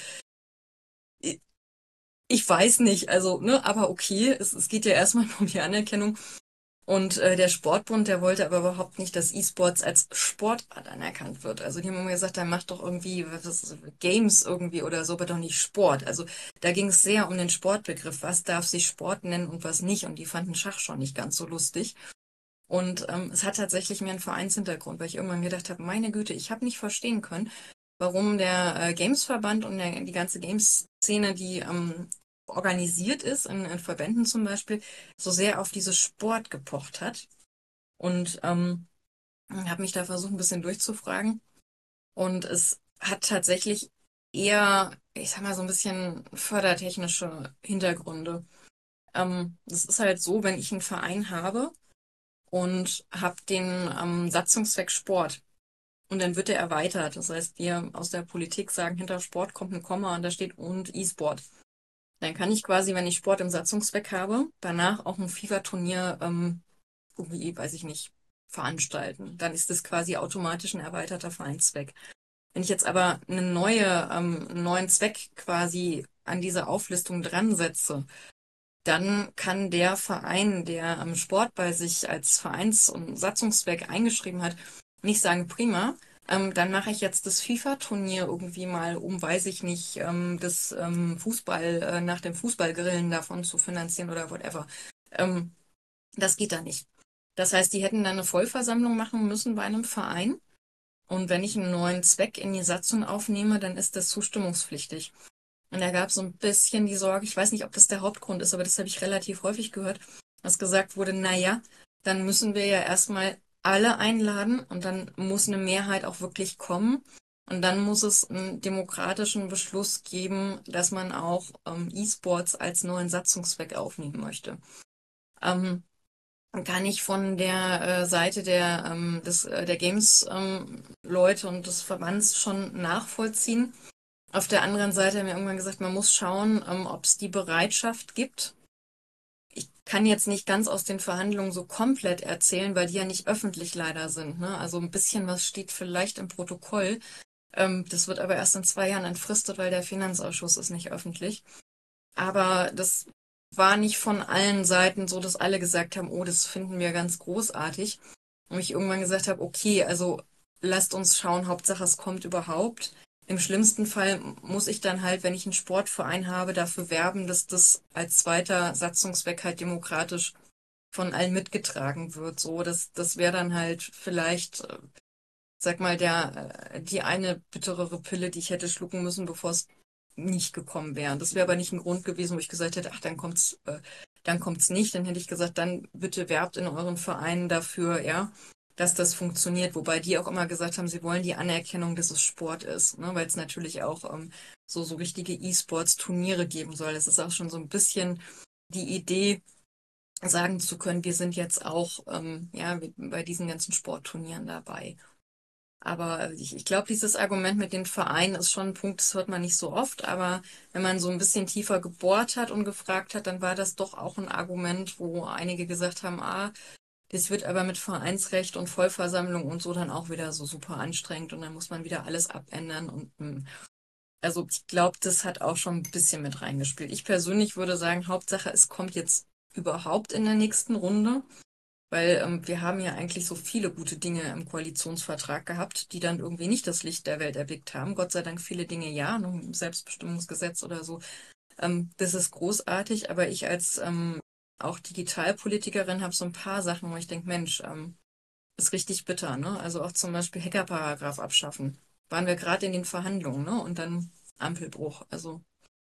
ich, ich weiß nicht, also, ne, aber okay, es, es geht ja erstmal nur um die Anerkennung. Und äh, der Sportbund, der wollte aber überhaupt nicht, dass E-Sports als Sportart anerkannt wird. Also die haben immer gesagt, dann macht doch irgendwie was ist, Games irgendwie oder so, aber doch nicht Sport. Also da ging es sehr um den Sportbegriff. Was darf sich Sport nennen und was nicht? Und die fanden Schach schon nicht ganz so lustig. Und ähm, es hat tatsächlich mehr einen Vereinshintergrund, weil ich irgendwann gedacht habe, meine Güte, ich habe nicht verstehen können, warum der äh, Gamesverband und der, die ganze Games-Szene, die ähm, organisiert ist, in, in Verbänden zum Beispiel, so sehr auf dieses Sport gepocht hat. Und ähm, habe mich da versucht, ein bisschen durchzufragen. Und es hat tatsächlich eher, ich sag mal, so ein bisschen fördertechnische Hintergründe. Ähm, das ist halt so, wenn ich einen Verein habe und habe den ähm, Satzungszweck Sport. Und dann wird der erweitert. Das heißt, wir aus der Politik sagen, hinter Sport kommt ein Komma und da steht und E-Sport. Dann kann ich quasi, wenn ich Sport im Satzungszweck habe, danach auch ein FIFA-Turnier ähm, irgendwie, weiß ich nicht, veranstalten. Dann ist das quasi automatisch ein erweiterter Vereinszweck. Wenn ich jetzt aber eine neue, ähm, einen neuen Zweck quasi an diese Auflistung dran setze, dann kann der Verein, der am Sport bei sich als Vereins- und Satzungszweck eingeschrieben hat, nicht sagen, prima, ähm, dann mache ich jetzt das FIFA-Turnier irgendwie mal, um, weiß ich nicht, ähm, das ähm, Fußball, äh, nach dem Fußballgrillen davon zu finanzieren oder whatever. Ähm, das geht da nicht. Das heißt, die hätten dann eine Vollversammlung machen müssen bei einem Verein. Und wenn ich einen neuen Zweck in die Satzung aufnehme, dann ist das zustimmungspflichtig. Und da gab es so ein bisschen die Sorge, ich weiß nicht, ob das der Hauptgrund ist, aber das habe ich relativ häufig gehört, dass gesagt wurde, naja, dann müssen wir ja erstmal alle einladen und dann muss eine Mehrheit auch wirklich kommen. Und dann muss es einen demokratischen Beschluss geben, dass man auch ähm, E-Sports als neuen Satzungszweck aufnehmen möchte. Ähm, kann ich von der äh, Seite der, ähm, des, äh, der Games-Leute ähm, und des Verbands schon nachvollziehen. Auf der anderen Seite haben wir irgendwann gesagt, man muss schauen, ähm, ob es die Bereitschaft gibt. Ich kann jetzt nicht ganz aus den Verhandlungen so komplett erzählen, weil die ja nicht öffentlich leider sind. Ne? Also ein bisschen was steht vielleicht im Protokoll. Ähm, das wird aber erst in zwei Jahren entfristet, weil der Finanzausschuss ist nicht öffentlich. Aber das war nicht von allen Seiten so, dass alle gesagt haben, oh, das finden wir ganz großartig. Und ich irgendwann gesagt habe, okay, also lasst uns schauen, Hauptsache es kommt überhaupt. Im schlimmsten Fall muss ich dann halt, wenn ich einen Sportverein habe, dafür werben, dass das als zweiter Satzungszweck halt demokratisch von allen mitgetragen wird. So, das, das wäre dann halt vielleicht, äh, sag mal, der, äh, die eine bitterere Pille, die ich hätte schlucken müssen, bevor es nicht gekommen wäre. Das wäre aber nicht ein Grund gewesen, wo ich gesagt hätte, ach, dann kommt's, äh, dann kommt's nicht. Dann hätte ich gesagt, dann bitte werbt in euren Vereinen dafür, ja, dass das funktioniert. Wobei die auch immer gesagt haben, sie wollen die Anerkennung, dass es Sport ist, ne? Weil es natürlich auch ähm, so, so richtige E-Sports-Turniere geben soll. Es ist auch schon so ein bisschen die Idee, sagen zu können, wir sind jetzt auch ähm, ja, bei diesen ganzen Sportturnieren dabei. Aber ich, ich glaube, dieses Argument mit den Vereinen ist schon ein Punkt, das hört man nicht so oft. Aber wenn man so ein bisschen tiefer gebohrt hat und gefragt hat, dann war das doch auch ein Argument, wo einige gesagt haben, ah, das wird aber mit Vereinsrecht und Vollversammlung und so dann auch wieder so super anstrengend und dann muss man wieder alles abändern. Und hm, also ich glaube, das hat auch schon ein bisschen mit reingespielt. Ich persönlich würde sagen, Hauptsache, es kommt jetzt überhaupt in der nächsten Runde. Weil ähm, wir haben ja eigentlich so viele gute Dinge im Koalitionsvertrag gehabt, die dann irgendwie nicht das Licht der Welt erblickt haben. Gott sei Dank viele Dinge ja, ne, im Selbstbestimmungsgesetz oder so. Ähm, das ist großartig, aber ich als ähm, auch Digitalpolitikerin habe so ein paar Sachen, wo ich denke, Mensch, ähm, ist richtig bitter, ne? Also auch zum Beispiel Hackerparagraph abschaffen. Waren wir gerade in den Verhandlungen, ne? Und dann Ampelbruch. Also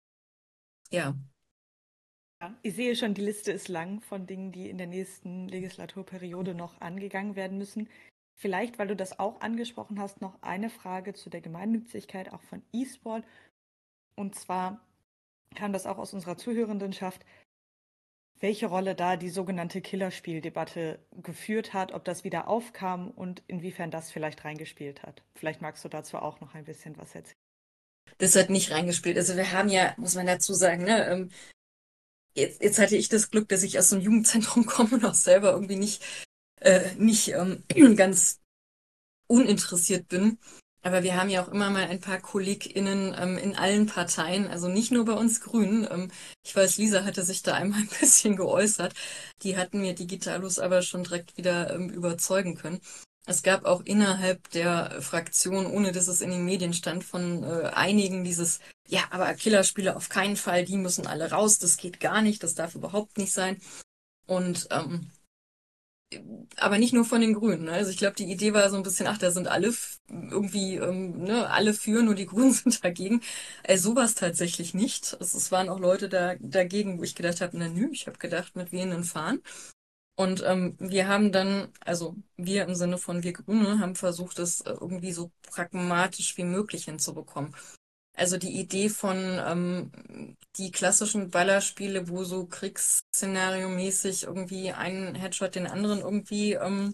ja. Ja, ich sehe schon, die Liste ist lang von Dingen, die in der nächsten Legislaturperiode noch angegangen werden müssen. Vielleicht, weil du das auch angesprochen hast, noch eine Frage zu der Gemeinnützigkeit auch von E-Sport. Und zwar kam das auch aus unserer Zuhörendenschaft, welche Rolle da die sogenannte Killerspieldebatte geführt hat, ob das wieder aufkam und inwiefern das vielleicht reingespielt hat. Vielleicht magst du dazu auch noch ein bisschen was erzählen. Das hat nicht reingespielt. Also wir haben ja, muss man dazu sagen, ne, ähm, jetzt, jetzt hatte ich das Glück, dass ich aus dem Jugendzentrum komme und auch selber irgendwie nicht, äh, nicht ähm, ganz uninteressiert bin. Aber wir haben ja auch immer mal ein paar KollegInnen ähm, in allen Parteien, also nicht nur bei uns Grünen. Ähm, ich weiß, Lisa hatte sich da einmal ein bisschen geäußert. Die hatten mir Digitalos aber schon direkt wieder ähm, überzeugen können. Es gab auch innerhalb der Fraktion, ohne dass es in den Medien stand, von äh, einigen dieses, ja, aber Killerspiele auf keinen Fall, die müssen alle raus, das geht gar nicht, das darf überhaupt nicht sein. Und ähm, aber nicht nur von den Grünen. Ne? Also ich glaube, die Idee war so ein bisschen, ach, da sind alle f- irgendwie, ähm, ne, alle für, nur die Grünen sind dagegen. Äh, sowas tatsächlich nicht. Es, es waren auch Leute da dagegen, wo ich gedacht habe, na nö, ich habe gedacht, mit wehenden Fahnen. Und ähm, wir haben dann, also wir im Sinne von wir Grüne, haben versucht, das äh, irgendwie so pragmatisch wie möglich hinzubekommen. Also die Idee von ähm, die klassischen Ballerspiele, wo so Kriegsszenario-mäßig irgendwie ein Headshot den anderen irgendwie ähm,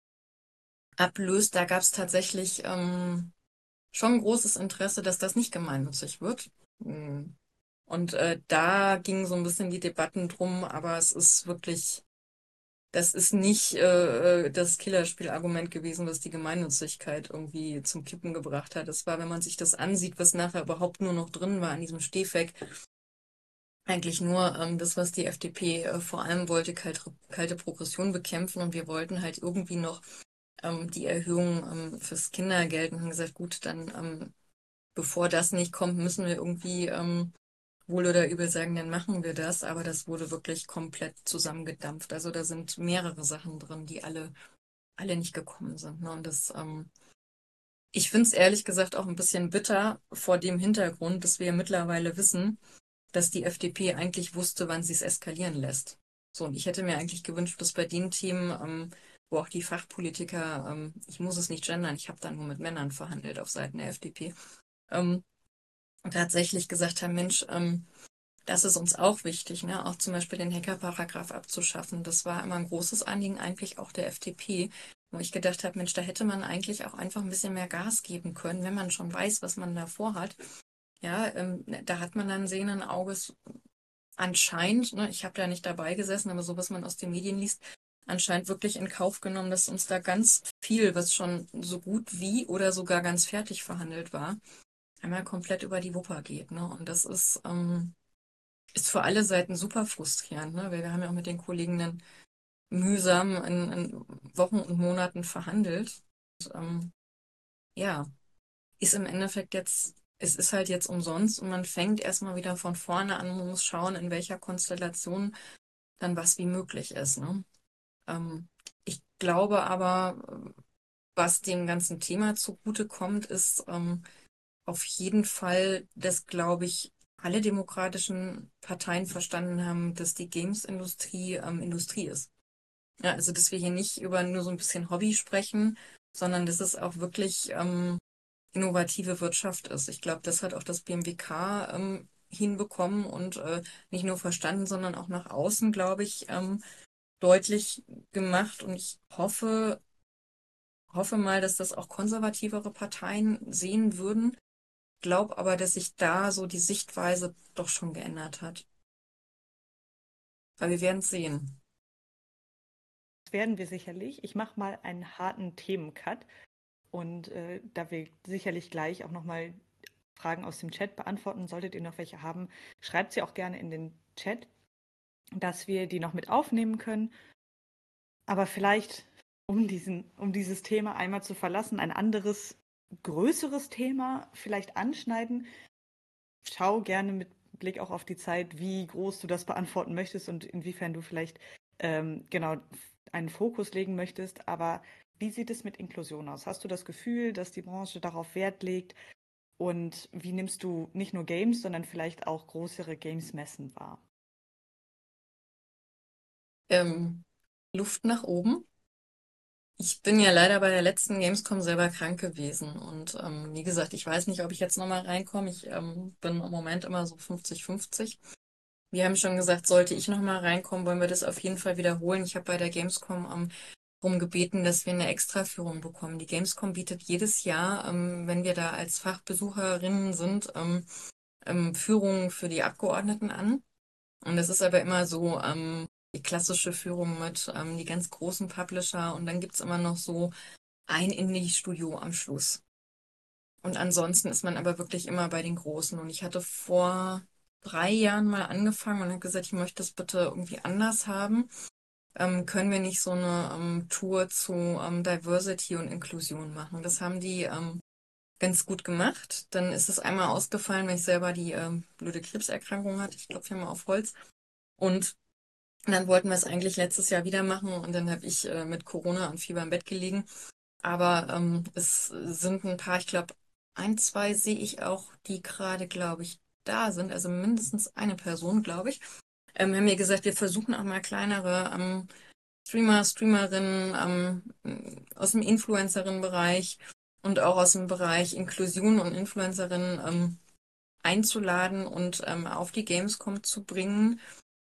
ablöst, da gab es tatsächlich ähm, schon großes Interesse, dass das nicht gemeinnützig wird. Mm. Und äh, da gingen so ein bisschen die Debatten drum, aber es ist wirklich, das ist nicht äh, äh, das Killerspiel-Argument gewesen, was die Gemeinnützigkeit irgendwie zum Kippen gebracht hat. Es war, wenn man sich das ansieht, was nachher überhaupt nur noch drin war an diesem Stehfeck, eigentlich nur ähm, das, was die F D P äh, vor allem wollte, kalte, kalte Progression bekämpfen. Und wir wollten halt irgendwie noch ähm, die Erhöhung ähm, fürs Kindergeld und haben gesagt, gut, dann ähm, bevor das nicht kommt, müssen wir irgendwie ähm, wohl oder übel sagen, dann machen wir das, aber das wurde wirklich komplett zusammengedampft. Also da sind mehrere Sachen drin, die alle, alle nicht gekommen sind. Ne? Und das, ähm, ich finde es ehrlich gesagt auch ein bisschen bitter vor dem Hintergrund, dass wir ja mittlerweile wissen, dass die F D P eigentlich wusste, wann sie es eskalieren lässt. So, und ich hätte mir eigentlich gewünscht, dass bei den Themen, ähm, wo auch die Fachpolitiker, ähm, ich muss es nicht gendern, ich habe da nur mit Männern verhandelt auf Seiten der F D P, ähm, tatsächlich gesagt haben, Mensch, ähm, das ist uns auch wichtig, ne? Auch zum Beispiel den Hackerparagraph abzuschaffen. Das war immer ein großes Anliegen eigentlich auch der F D P, wo ich gedacht habe, Mensch, da hätte man eigentlich auch einfach ein bisschen mehr Gas geben können, wenn man schon weiß, was man da vorhat. Ja, ähm, da hat man dann sehenden Auges anscheinend, ne, ich habe da nicht dabei gesessen, aber so was man aus den Medien liest, anscheinend wirklich in Kauf genommen, dass uns da ganz viel, was schon so gut wie oder sogar ganz fertig verhandelt war, einmal komplett über die Wupper geht. Ne? Und das ist, ähm, ist für alle Seiten super frustrierend, ne? Weil wir haben ja auch mit den Kollegen dann mühsam in, in Wochen und Monaten verhandelt. Und, ähm, ja, ist im Endeffekt jetzt, es ist halt jetzt umsonst und man fängt erstmal wieder von vorne an, man muss schauen, in welcher Konstellation dann was wie möglich ist. Ne? Ähm, ich glaube aber, was dem ganzen Thema zugute kommt, ist ähm, auf jeden Fall, dass, glaube ich, alle demokratischen Parteien verstanden haben, dass die Games-Industrie ähm, Industrie ist. Ja, also dass wir hier nicht über nur so ein bisschen Hobby sprechen, sondern dass es auch wirklich ähm, innovative Wirtschaft ist. Ich glaube, das hat auch das B M W K ähm, hinbekommen und äh, nicht nur verstanden, sondern auch nach außen, glaube ich, ähm, deutlich gemacht. Und ich hoffe, hoffe mal, dass das auch konservativere Parteien sehen würden. Glaube aber, dass sich da so die Sichtweise doch schon geändert hat. Aber wir werden es sehen. Das werden wir sicherlich. Ich mache mal einen harten Themencut und äh, da wir sicherlich gleich auch nochmal Fragen aus dem Chat beantworten, solltet ihr noch welche haben, schreibt sie auch gerne in den Chat, dass wir die noch mit aufnehmen können. Aber vielleicht, um, diesen, um dieses Thema einmal zu verlassen, ein anderes, größeres Thema vielleicht anschneiden. Schau gerne mit Blick auch auf die Zeit, wie groß du das beantworten möchtest und inwiefern du vielleicht ähm, genau einen Fokus legen möchtest. Aber wie sieht es mit Inklusion aus? Hast du das Gefühl, dass die Branche darauf Wert legt? Und wie nimmst du nicht nur Games, sondern vielleicht auch größere Games-Messen wahr? Ähm, Luft nach oben. Ich bin ja leider bei der letzten Gamescom selber krank gewesen und ähm, wie gesagt, ich weiß nicht, ob ich jetzt nochmal reinkomme. Ich ähm, bin im Moment immer so fünfzig fünfzig. Wir haben schon gesagt, sollte ich nochmal reinkommen, wollen wir das auf jeden Fall wiederholen. Ich habe bei der Gamescom ähm, darum gebeten, dass wir eine Extraführung bekommen. Die Gamescom bietet jedes Jahr, ähm, wenn wir da als Fachbesucherinnen sind, ähm, ähm, Führungen für die Abgeordneten an. Und das ist aber immer so ähm, die klassische Führung mit ähm, die ganz großen Publisher und dann gibt's immer noch so ein Indie-Studio am Schluss. Und ansonsten ist man aber wirklich immer bei den Großen. Und ich hatte vor drei Jahren mal angefangen und habe gesagt, ich möchte das bitte irgendwie anders haben. Ähm, können wir nicht so eine ähm, Tour zu ähm, Diversity und Inklusion machen? Das haben die ähm, ganz gut gemacht. Dann ist es einmal ausgefallen, weil ich selber die ähm, blöde Krebserkrankung hatte. Ich klopfe hier mal auf Holz. Und dann wollten wir es eigentlich letztes Jahr wieder machen und dann habe ich äh, mit Corona und Fieber im Bett gelegen. Aber ähm, es sind ein paar, ich glaube, ein, zwei sehe ich auch, die gerade, glaube ich, da sind. Also mindestens eine Person, glaube ich. Ähm, haben mir gesagt, wir versuchen auch mal kleinere ähm, Streamer, Streamerinnen ähm, aus dem Influencerinnen-Bereich und auch aus dem Bereich Inklusion und Influencerinnen ähm, einzuladen und ähm, auf die Gamescom zu bringen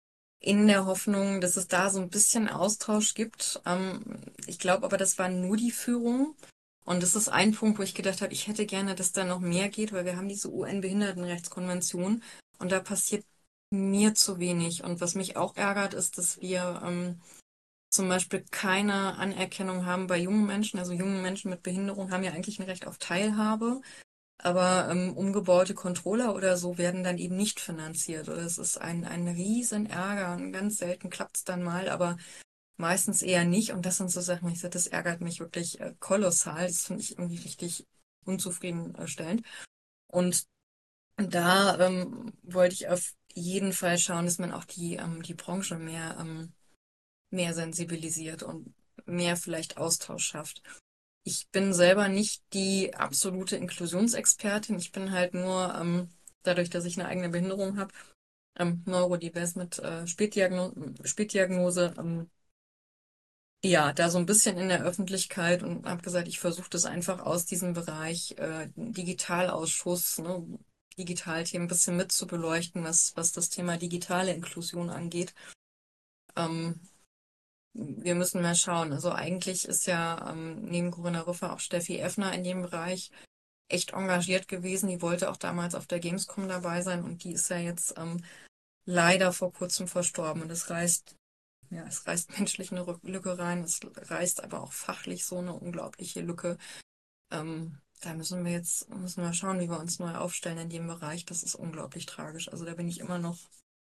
in der Hoffnung, dass es da so ein bisschen Austausch gibt. Ähm, ich glaube aber, das war nur die Führung. Und das ist ein Punkt, wo ich gedacht habe, ich hätte gerne, dass da noch mehr geht, weil wir haben diese U N-Behindertenrechtskonvention und da passiert mir zu wenig. Und was mich auch ärgert, ist, dass wir ähm, zum Beispiel keine Anerkennung haben bei jungen Menschen. Also junge Menschen mit Behinderung haben ja eigentlich ein Recht auf Teilhabe. Aber ähm, umgebaute Controller oder so werden dann eben nicht finanziert. Oder es ist ein, ein riesen Ärger. Und ganz selten klappt es dann mal, aber meistens eher nicht. Und das sind so Sachen, ich sage, das ärgert mich wirklich äh, kolossal. Das finde ich irgendwie richtig unzufriedenstellend. Und Und da ähm, wollte ich auf jeden Fall schauen, dass man auch die, ähm, die Branche mehr, ähm, mehr sensibilisiert und mehr vielleicht Austausch schafft. Ich bin selber nicht die absolute Inklusionsexpertin. Ich bin halt nur, ähm, dadurch, dass ich eine eigene Behinderung habe, ähm, neurodivers mit äh, Spätdiagno Spätdiagnose, ähm, ja, da so ein bisschen in der Öffentlichkeit und habe gesagt, ich versuche das einfach aus diesem Bereich äh, Digitalausschuss, ne, Digitalthemen ein bisschen mit zu beleuchten, was, was das Thema digitale Inklusion angeht. Ähm, Wir müssen mal schauen. Also eigentlich ist ja ähm, neben Corinna Rüffer auch Steffi Effner in dem Bereich echt engagiert gewesen. Die wollte auch damals auf der Gamescom dabei sein und die ist ja jetzt ähm, leider vor kurzem verstorben. Und es reißt, ja, es reißt menschlich eine Rück- Lücke rein, es reißt aber auch fachlich so eine unglaubliche Lücke. Ähm, da müssen wir jetzt, müssen wir schauen, wie wir uns neu aufstellen in dem Bereich. Das ist unglaublich tragisch. Also da bin ich immer noch,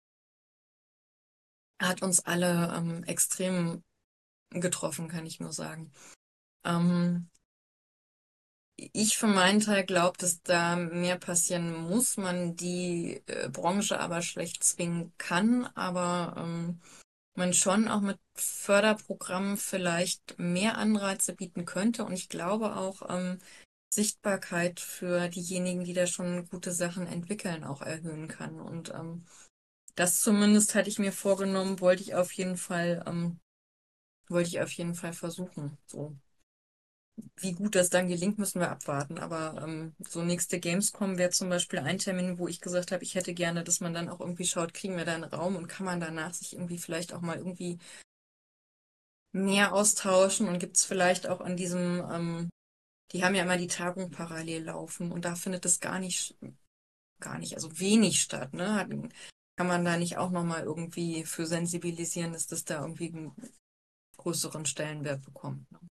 hat uns alle ähm, extrem getroffen, kann ich nur sagen. Ähm, Ich für meinen Teil glaube, dass da mehr passieren muss, man die äh, Branche aber schlecht zwingen kann, aber ähm, man schon auch mit Förderprogrammen vielleicht mehr Anreize bieten könnte. Und ich glaube auch ähm, Sichtbarkeit für diejenigen, die da schon gute Sachen entwickeln, auch erhöhen kann. Und ähm, das zumindest hatte ich mir vorgenommen, wollte ich auf jeden Fall, ähm, wollte ich auf jeden Fall versuchen. So. Wie gut das dann gelingt, müssen wir abwarten. Aber ähm, so nächste Gamescom wäre zum Beispiel ein Termin, wo ich gesagt habe, ich hätte gerne, dass man dann auch irgendwie schaut, kriegen wir da einen Raum und kann man danach sich irgendwie vielleicht auch mal irgendwie mehr austauschen und gibt es vielleicht auch an diesem, ähm, die haben ja immer die Tagung parallel laufen und da findet es gar nicht, gar nicht, also wenig statt, ne? Hat, kann man da nicht auch nochmal irgendwie für sensibilisieren, dass das da irgendwie einen größeren Stellenwert bekommt? Ne?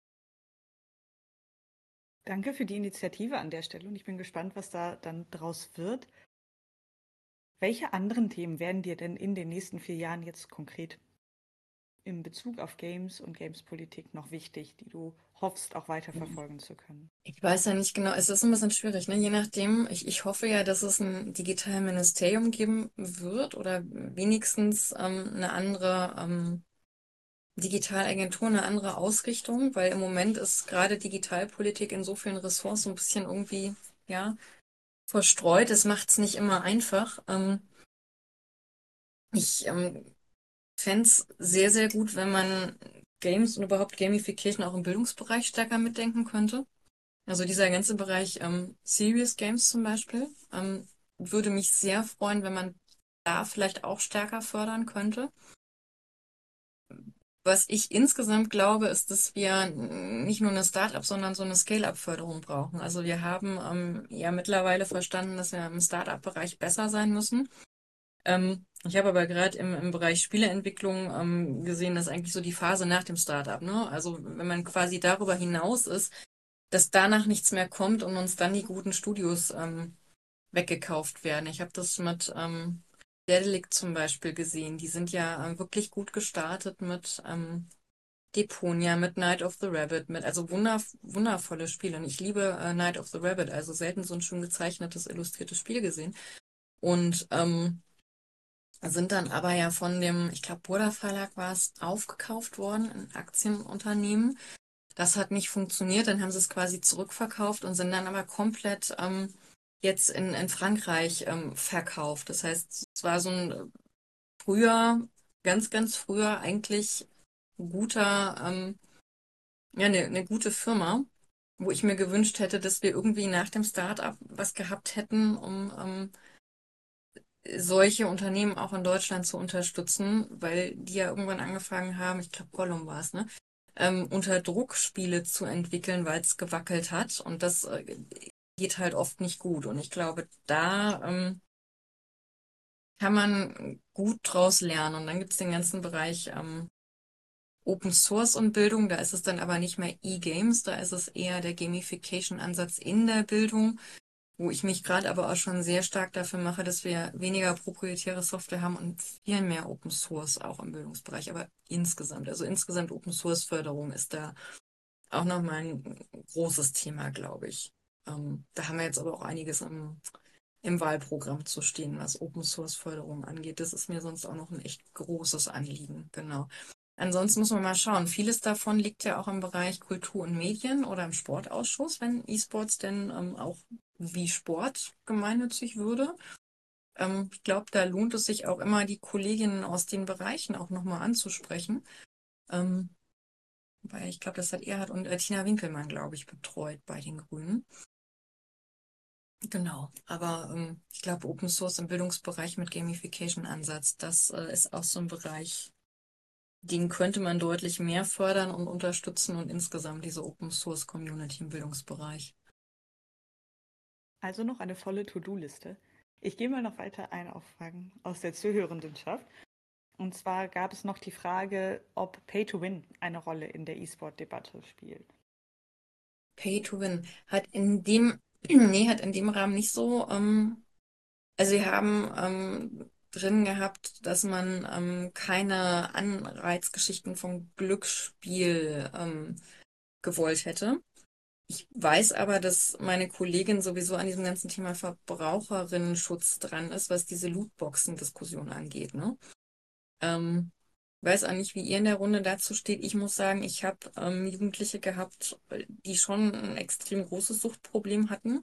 Danke für die Initiative an der Stelle und ich bin gespannt, was da dann draus wird. Welche anderen Themen werden dir denn in den nächsten vier Jahren jetzt konkret in Bezug auf Games und Gamespolitik noch wichtig, die du hoffst, auch weiter verfolgen zu können? Ich weiß ja nicht genau, es ist ein bisschen schwierig, ne? Je nachdem, ich, ich hoffe ja, dass es ein digitales Ministerium geben wird oder wenigstens ähm, eine andere ähm, Digitalagentur, eine andere Ausrichtung, weil im Moment ist gerade Digitalpolitik in so vielen Ressorts so ein bisschen irgendwie, ja, verstreut. Es macht es nicht immer einfach. Ähm, ich ähm, fände es sehr, sehr gut, wenn man Games und überhaupt Gamification auch im Bildungsbereich stärker mitdenken könnte. Also dieser ganze Bereich ähm, Serious Games zum Beispiel ähm, würde mich sehr freuen, wenn man da vielleicht auch stärker fördern könnte. Was ich insgesamt glaube, ist, dass wir nicht nur eine Start-up, sondern so eine Scale-up-Förderung brauchen. Also wir haben ähm, ja mittlerweile verstanden, dass wir im Start-up-Bereich besser sein müssen. Ähm, ich habe aber gerade im, im Bereich Spieleentwicklung ähm, gesehen, dass eigentlich so die Phase nach dem Start-up, ne? Also wenn man quasi darüber hinaus ist, dass danach nichts mehr kommt und uns dann die guten Studios ähm, weggekauft werden. Ich habe das mit ähm, Daedalic zum Beispiel gesehen. Die sind ja ähm, wirklich gut gestartet mit ähm, Deponia, mit Night of the Rabbit, mit also wunder, wundervolle Spiele. Und ich liebe äh, Night of the Rabbit, also selten so ein schön gezeichnetes, illustriertes Spiel gesehen. Und ähm, sind dann aber ja von dem, ich glaube, Burda Verlag war es, aufgekauft worden, ein Aktienunternehmen. Das hat nicht funktioniert, dann haben sie es quasi zurückverkauft und sind dann aber komplett ähm, jetzt in, in Frankreich ähm, verkauft. Das heißt, es war so ein äh, früher, ganz, ganz früher eigentlich ein guter, ähm, ja, eine, eine gute Firma, wo ich mir gewünscht hätte, dass wir irgendwie nach dem Start-up was gehabt hätten, um ähm, solche Unternehmen auch in Deutschland zu unterstützen, weil die ja irgendwann angefangen haben, ich glaube Gollum war es, ne? Ähm, unter Druck Spiele zu entwickeln, weil es gewackelt hat. Und das äh, geht halt oft nicht gut. Und ich glaube, da ähm, kann man gut draus lernen. Und dann gibt es den ganzen Bereich ähm, Open Source und Bildung. Da ist es dann aber nicht mehr E-Games, da ist es eher der Gamification-Ansatz in der Bildung, wo ich mich gerade aber auch schon sehr stark dafür mache, dass wir weniger proprietäre Software haben und viel mehr Open Source auch im Bildungsbereich. Aber insgesamt, also insgesamt Open Source Förderung ist da auch nochmal ein großes Thema, glaube ich. Ähm, da haben wir jetzt aber auch einiges im, im Wahlprogramm zu stehen, was Open Source Förderung angeht. Das ist mir sonst auch noch ein echt großes Anliegen. Genau. Ansonsten muss man mal schauen. Vieles davon liegt ja auch im Bereich Kultur und Medien oder im Sportausschuss, wenn E-Sports denn ähm, auch wie Sport gemeinnützig würde. Ähm, ich glaube, da lohnt es sich auch immer, die Kolleginnen aus den Bereichen auch nochmal anzusprechen. Ähm, weil ich glaube, das hat Erhard und äh, Tina Winkelmann, glaube ich, betreut bei den Grünen. Genau, aber ähm, ich glaube, Open Source im Bildungsbereich mit Gamification-Ansatz, das äh, ist auch so ein Bereich, den könnte man deutlich mehr fördern und unterstützen und insgesamt diese Open Source Community im Bildungsbereich. Also noch eine volle To-Do-Liste. Ich gehe mal noch weiter ein auf Fragen aus der Zuhörendenschaft. Und zwar gab es noch die Frage, ob Pay to Win eine Rolle in der E-Sport-Debatte spielt. Pay to Win hat in dem, nee, hat in dem Rahmen nicht so, ähm, also wir haben ähm, drin gehabt, dass man ähm, keine Anreizgeschichten vom Glücksspiel ähm, gewollt hätte. Ich weiß aber, dass meine Kollegin sowieso an diesem ganzen Thema Verbraucherinnenschutz dran ist, was diese Lootboxen-Diskussion angeht, ne? Ähm, weiß auch nicht, wie ihr in der Runde dazu steht. Ich muss sagen, ich habe ähm, Jugendliche gehabt, die schon ein extrem großes Suchtproblem hatten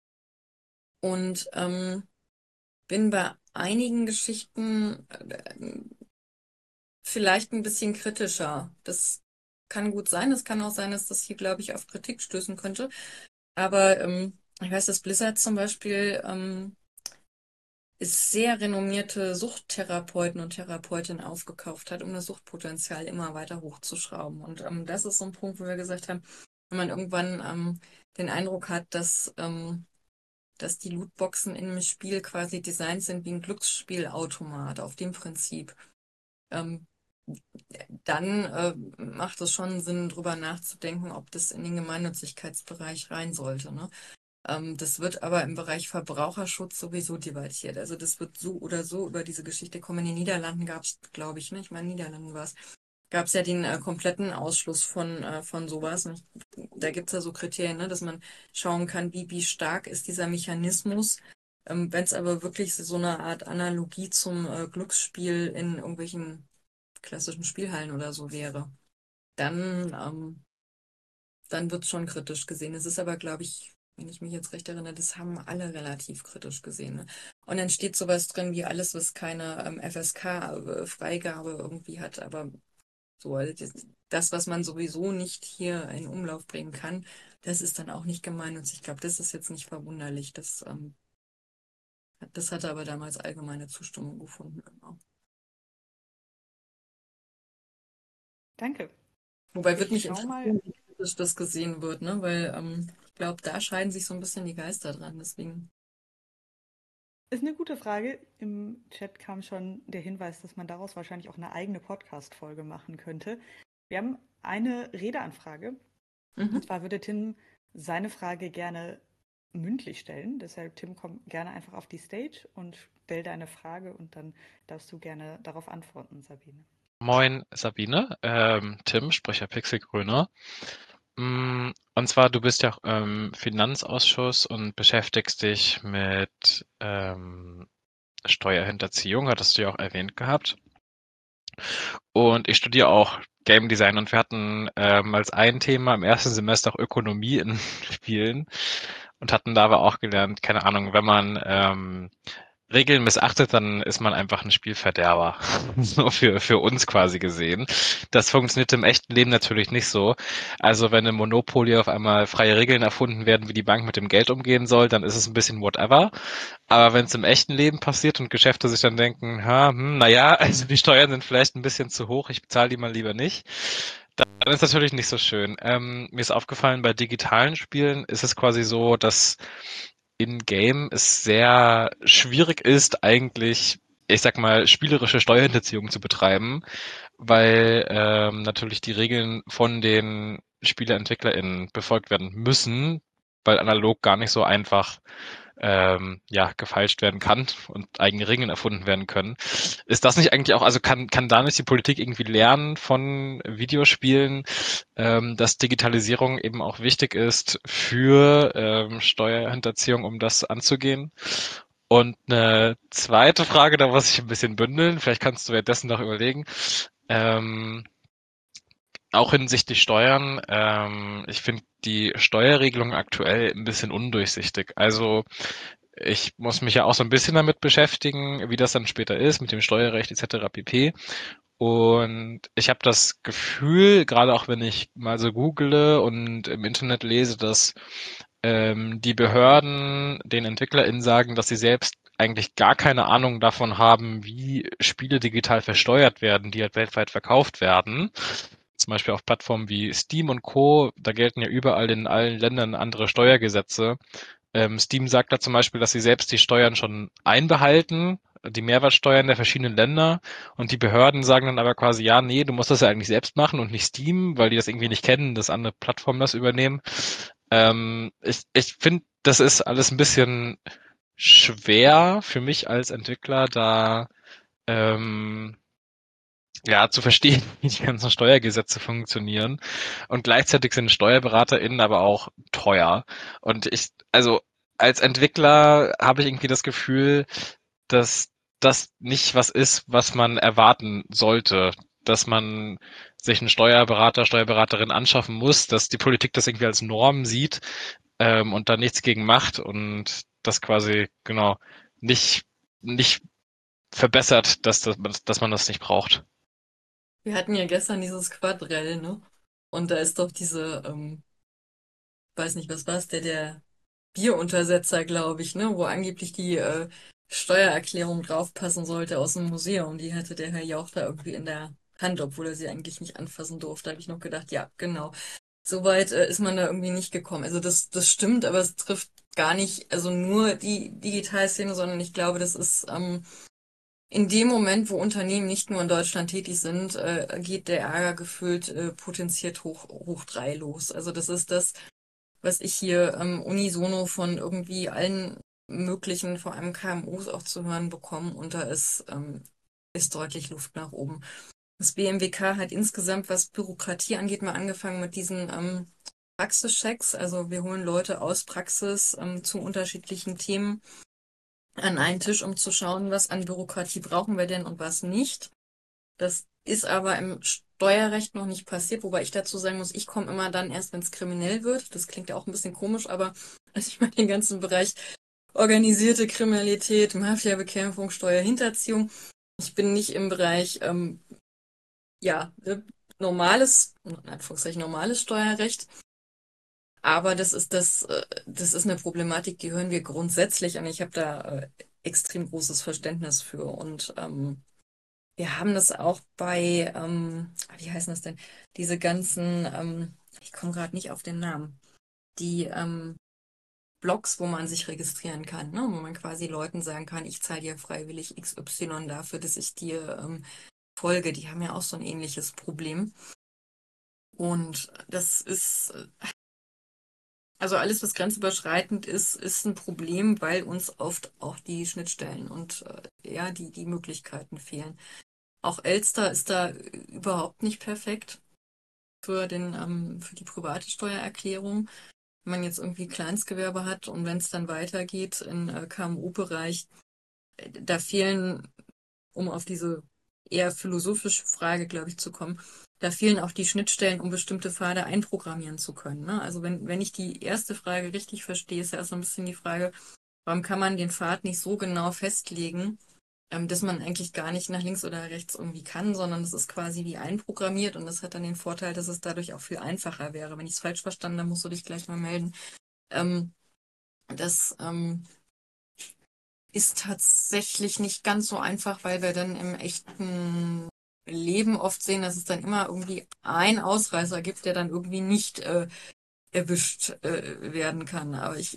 und ähm, bin bei einigen Geschichten äh, vielleicht ein bisschen kritischer. Das kann gut sein. Es kann auch sein, dass das hier, glaube ich, auf Kritik stößen könnte. Aber ähm, ich weiß, dass Blizzard zum Beispiel ähm, ist sehr renommierte Suchttherapeuten und Therapeutinnen aufgekauft hat, um das Suchtpotenzial immer weiter hochzuschrauben. Und ähm, das ist so ein Punkt, wo wir gesagt haben, wenn man irgendwann ähm, den Eindruck hat, dass, ähm, dass die Lootboxen in einem Spiel quasi designt sind wie ein Glücksspielautomat auf dem Prinzip, ähm, dann äh, macht es schon Sinn, drüber nachzudenken, ob das in den Gemeinnützigkeitsbereich rein sollte, ne? Ähm, das wird aber im Bereich Verbraucherschutz sowieso debattiert. Also das wird so oder so über diese Geschichte kommen. In den Niederlanden gab es, glaube ich, ne? Ich meine, Niederlanden war es, gab es ja den äh, kompletten Ausschluss von, äh, von sowas. Und ich, da gibt es ja so Kriterien, ne? Dass man schauen kann, wie, wie stark ist dieser Mechanismus. Ähm, wenn es aber wirklich so eine Art Analogie zum äh, Glücksspiel in irgendwelchen klassischen Spielhallen oder so wäre, dann, ähm, dann wird es schon kritisch gesehen. Es ist aber, glaube ich, wenn ich mich jetzt recht erinnere, das haben alle relativ kritisch gesehen. Ne? Und dann steht sowas drin wie alles, was keine ähm, F S K-Freigabe irgendwie hat, aber so, also das, das, was man sowieso nicht hier in Umlauf bringen kann, das ist dann auch nicht gemeinnützig. Ich glaube, das ist jetzt nicht verwunderlich. Das, ähm, das hatte aber damals allgemeine Zustimmung gefunden. Genau. Danke. Wobei würde Ich mich schaue mal. interessieren, wie kritisch das gesehen wird, ne? Weil ähm, ich glaube, da scheiden sich so ein bisschen die Geister dran. Deswegen. Ist eine gute Frage. Im Chat kam schon der Hinweis, dass man daraus wahrscheinlich auch eine eigene Podcast-Folge machen könnte. Wir haben eine Redeanfrage. Und Mhm. zwar würde Tim seine Frage gerne mündlich stellen. Deshalb, Tim, komm gerne einfach auf die Stage und stell deine Frage und dann darfst du gerne darauf antworten, Sabine. Moin Sabine, ähm, Tim, Sprecher Pixelgrüner. Mm, Und zwar, du bist ja auch im Finanzausschuss und beschäftigst dich mit ähm, Steuerhinterziehung, hattest du ja auch erwähnt gehabt. Und ich studiere auch Game Design und wir hatten ähm, als ein Thema im ersten Semester auch Ökonomie in Spielen und hatten da aber auch gelernt, keine Ahnung, wenn man ähm, Regeln missachtet, dann ist man einfach ein Spielverderber. So für, für uns quasi gesehen. Das funktioniert im echten Leben natürlich nicht so. Also wenn im Monopoly auf einmal freie Regeln erfunden werden, wie die Bank mit dem Geld umgehen soll, dann ist es ein bisschen whatever. Aber wenn es im echten Leben passiert und Geschäfte sich dann denken, ha, hm, naja, also die Steuern sind vielleicht ein bisschen zu hoch, ich bezahle die mal lieber nicht, dann ist das natürlich nicht so schön. Ähm, mir ist aufgefallen, bei digitalen Spielen ist es quasi so, dass in-game es sehr schwierig ist, eigentlich, ich sag mal, spielerische Steuerhinterziehung zu betreiben, weil ähm, natürlich die Regeln von den SpieleentwicklerInnen befolgt werden müssen, weil analog gar nicht so einfach ähm, ja, gefeilscht werden kann und eigene Regeln erfunden werden können. Ist das nicht eigentlich auch, also kann, kann da nicht die Politik irgendwie lernen von Videospielen, ähm, dass Digitalisierung eben auch wichtig ist für ähm, Steuerhinterziehung, um das anzugehen? Und eine zweite Frage, da muss ich ein bisschen bündeln, vielleicht kannst du währenddessen noch überlegen. Ähm, auch hinsichtlich Steuern, ähm, ich finde die Steuerregelung aktuell ein bisschen undurchsichtig. Also ich muss mich ja auch so ein bisschen damit beschäftigen, wie das dann später ist mit dem Steuerrecht et cetera pp. Und ich habe das Gefühl, gerade auch wenn ich mal so google und im Internet lese, dass ähm, die Behörden den EntwicklerInnen sagen, dass sie selbst eigentlich gar keine Ahnung davon haben, wie Spiele digital versteuert werden, die halt weltweit verkauft werden. Zum Beispiel auf Plattformen wie Steam und Co. Da gelten ja überall in allen Ländern andere Steuergesetze. Ähm, Steam sagt da zum Beispiel, dass sie selbst die Steuern schon einbehalten, die Mehrwertsteuern der verschiedenen Länder. Und die Behörden sagen dann aber quasi, ja, nee, du musst das ja eigentlich selbst machen und nicht Steam, weil die das irgendwie nicht kennen, dass andere Plattformen das übernehmen. Ähm, ich ich finde, das ist alles ein bisschen schwer für mich als Entwickler, da ähm, ja, zu verstehen, wie die ganzen Steuergesetze funktionieren. Und gleichzeitig sind SteuerberaterInnen aber auch teuer. Und ich, also als Entwickler habe ich irgendwie das Gefühl, dass das nicht was ist, was man erwarten sollte, dass man sich einen Steuerberater, Steuerberaterin anschaffen muss, dass die Politik das irgendwie als Norm sieht ähm, und da nichts gegen macht und das quasi genau nicht nicht verbessert, dass, das, dass man das nicht braucht. Wir hatten ja gestern dieses Quadrell, ne? Und da ist doch diese, ähm, weiß nicht, was war es, der, der Bieruntersetzer, glaube ich, ne? Wo angeblich die äh, Steuererklärung draufpassen sollte aus dem Museum. Die hatte der Herr Jauch da irgendwie in der Hand, obwohl er sie eigentlich nicht anfassen durfte. Da habe ich noch gedacht, ja, genau. Soweit äh, ist man da irgendwie nicht gekommen. Also das, das stimmt, aber es trifft gar nicht, also nur die Digitalszene, sondern ich glaube, das ist ähm, in dem Moment, wo Unternehmen nicht nur in Deutschland tätig sind, äh, geht der Ärger gefühlt äh, potenziert hoch, hoch drei los. Also das ist das, was ich hier ähm, unisono von irgendwie allen möglichen, vor allem K M Us auch zu hören bekomme. Und da ist, ähm, ist deutlich Luft nach oben. Das B M W K hat insgesamt, was Bürokratie angeht, mal angefangen mit diesen ähm, Praxischecks. Also wir holen Leute aus Praxis ähm, zu unterschiedlichen Themen an einen Tisch, um zu schauen, was an Bürokratie brauchen wir denn und was nicht. Das ist aber im Steuerrecht noch nicht passiert, wobei ich dazu sagen muss, ich komme immer dann erst, wenn es kriminell wird. Das klingt ja auch ein bisschen komisch, aber also ich meine den ganzen Bereich organisierte Kriminalität, Mafiabekämpfung, Steuerhinterziehung. Ich bin nicht im Bereich, ähm, ja, ne, normales, in Anführungszeichen normales Steuerrecht. Aber das ist das, äh, das ist eine Problematik, die hören wir grundsätzlich an. Ich habe da äh, extrem großes Verständnis für. Und ähm, wir haben das auch bei, ähm, wie heißen das denn? Diese ganzen, ähm, ich komme gerade nicht auf den Namen, die ähm, Blogs, wo man sich registrieren kann, ne? Wo man quasi Leuten sagen kann, ich zahle dir freiwillig X Y dafür, dass ich dir ähm, folge. Die haben ja auch so ein ähnliches Problem. Und das ist, äh, also alles, was grenzüberschreitend ist, ist ein Problem, weil uns oft auch die Schnittstellen und äh, ja, die, die Möglichkeiten fehlen. Auch Elster ist da überhaupt nicht perfekt für den, ähm, für die private Steuererklärung. Wenn man jetzt irgendwie Kleinstgewerbe hat und wenn es dann weitergeht in äh, K M U-Bereich, äh, da fehlen, um auf diese eher philosophische Frage, glaube ich, zu kommen, da fehlen auch die Schnittstellen, um bestimmte Pfade einprogrammieren zu können. Ne? Also wenn, wenn ich die erste Frage richtig verstehe, ist ja so ein bisschen die Frage, warum kann man den Pfad nicht so genau festlegen, ähm, dass man eigentlich gar nicht nach links oder rechts irgendwie kann, sondern das ist quasi wie einprogrammiert und das hat dann den Vorteil, dass es dadurch auch viel einfacher wäre. Wenn ich es falsch verstanden habe, musst du dich gleich mal melden. Ähm, das ähm, ist tatsächlich nicht ganz so einfach, weil wir dann im echten Leben oft sehen, dass es dann immer irgendwie einen Ausreißer gibt, der dann irgendwie nicht äh, erwischt äh, werden kann. Aber ich,